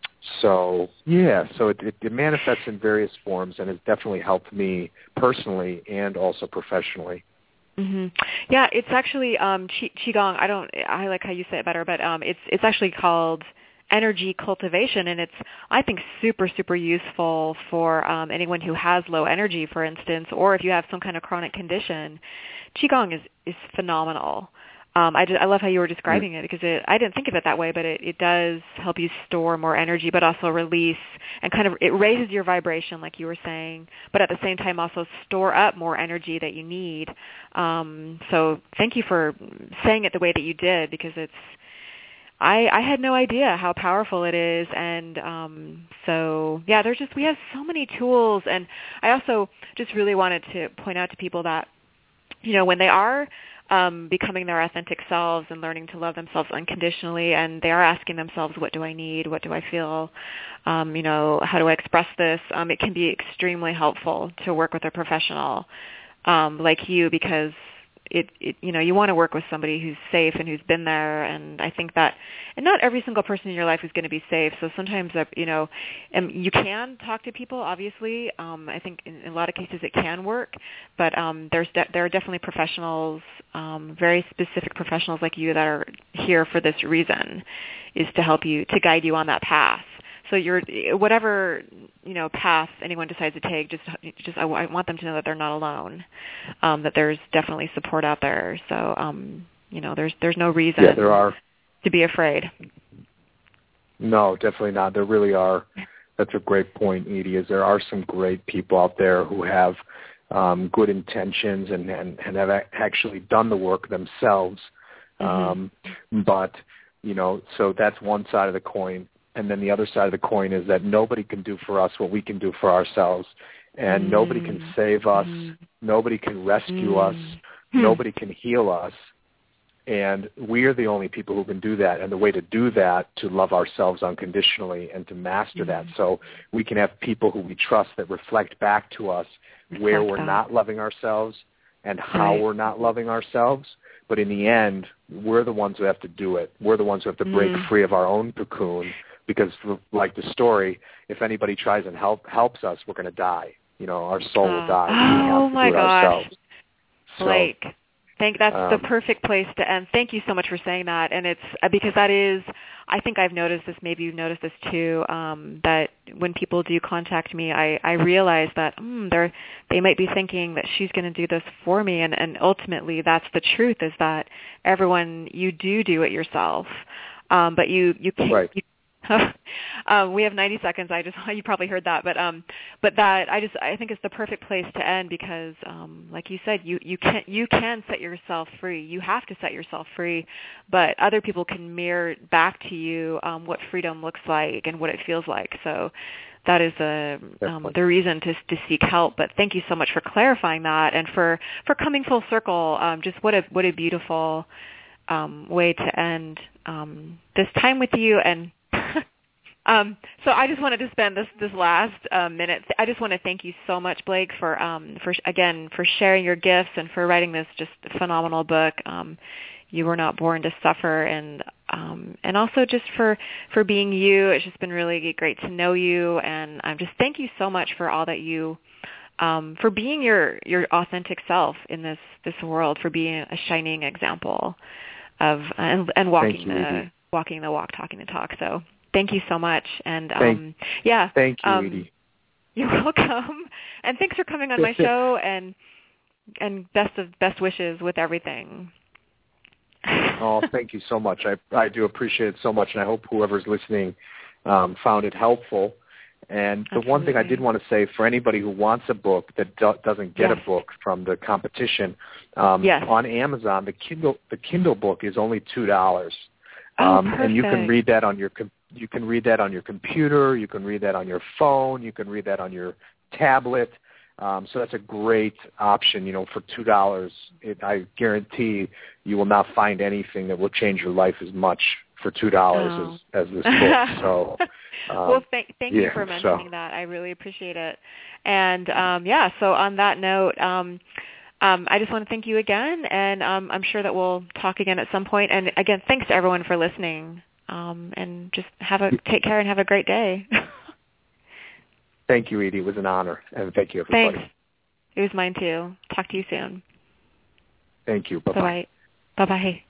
So, yeah, so it, it, it manifests in various forms and has definitely helped me personally and also professionally. Mm-hmm. Yeah, it's actually um, Qi, Qigong. I don't. I like how you say it better, but um, it's it's actually called energy cultivation, and it's I think super super useful for um, anyone who has low energy, for instance, or if you have some kind of chronic condition. Qigong is is phenomenal. Um, I, just, I love how you were describing it because it, I didn't think of it that way, but it, it does help you store more energy, but also release and kind of it raises your vibration, like you were saying, but at the same time also store up more energy that you need. Um, so thank you for saying it the way that you did because it's I, I had no idea how powerful it is, and um, so yeah, there's just we have so many tools, and I also just really wanted to point out to people that you know when they are Um, becoming their authentic selves and learning to love themselves unconditionally, and they are asking themselves, what do I need? What do I feel? Um, you know, how do I express this? Um, it can be extremely helpful to work with a professional um, like you because it, it, you know, you want to work with somebody who's safe and who's been there. And I think that, and not every single person in your life is going to be safe. So sometimes, uh, you know, um, you can talk to people. Obviously, um, I think in, in a lot of cases it can work. But um, there's de- there are definitely professionals, um, very specific professionals like you that are here for this reason, is to help you to guide you on that path. So you're whatever you know path anyone decides to take. Just, just I, I want them to know that they're not alone. Um, that there's definitely support out there. So um, you know, there's there's no reason yeah, there are. to be afraid. No, definitely not. There really are. That's a great point, Edie. Is there are some great people out there who have um, good intentions and, and, and have actually done the work themselves. Mm-hmm. Um, but you know, so that's one side of the coin. And then the other side of the coin is that nobody can do for us what we can do for ourselves. And mm. nobody can save us. Mm. Nobody can rescue mm. us. Mm. Nobody can heal us. And we are the only people who can do that. And the way to do that, to love ourselves unconditionally and to master mm. that. So we can have people who we trust that reflect back to us reflect where we're that. not loving ourselves and how right. we're not loving ourselves. But in the end, we're the ones who have to do it. We're the ones who have to break mm. free of our own cocoon. Because, like the story, if anybody tries and help helps us, we're going to die. You know, our soul will die. Oh, we have to my do it gosh. ourselves. Blake, so, think that's um, the perfect place to end. Thank you so much for saying that. And it's because that is, I think I've noticed this, maybe you've noticed this too, um, that when people do contact me, I, I realize that mm, they're, they might be thinking that she's going to do this for me. And, and ultimately, that's the truth, is that everyone, you do do it yourself. Um, but you, you can't. Right. You, um, we have ninety seconds. I just you probably heard that, but um, but that I just I think it's the perfect place to end because, um, like you said, you you can you can set yourself free. You have to set yourself free, but other people can mirror back to you um, what freedom looks like and what it feels like. So that is a, um, the reason to to seek help. But thank you so much for clarifying that and for, for coming full circle. Um, just what a what a beautiful um, way to end um, this time with you. And um, so I just wanted to spend this this last uh, minute. I just want to thank you so much, Blake, for um, for again for sharing your gifts and for writing this just phenomenal book. Um, You Were Not Born to Suffer, and um, and also just for, for being you. It's just been really great to know you, and I'm just thank you so much for all that you, um, for being your, your authentic self in this, this world, for being a shining example of and, and walking you, the Edie. walking the walk, talking the talk. So thank you so much, and thank, um, yeah, thank you, um, Edie. You're welcome, and thanks for coming on my show, and and best of best wishes with everything. Oh, thank you so much. I I do appreciate it so much, and I hope whoever's listening um, found it helpful. And the Absolutely. one thing I did want to say for anybody who wants a book that do, doesn't get yes. a book from the competition, um, yes. on Amazon, the Kindle the Kindle book is only two dollars, oh, um, and you can perfect. read that on your com- you can read that on your computer, you can read that on your phone, you can read that on your tablet. Um, so that's a great option, you know, for two dollars. I guarantee you will not find anything that will change your life as much for two dollars oh. as, as this book. So, um, well, thank, thank yeah, you for mentioning so. that. I really appreciate it. And, um, yeah, so on that note, um, um, I just want to thank you again, and um, I'm sure that we'll talk again at some point. And, again, thanks to everyone for listening, um, and just have a take care and have a great day. Thank you, Edie. It was an honor, and thank you, everybody. Thanks. It was mine, too. Talk to you soon. Thank you. Bye-bye. Bye-bye. Bye-bye.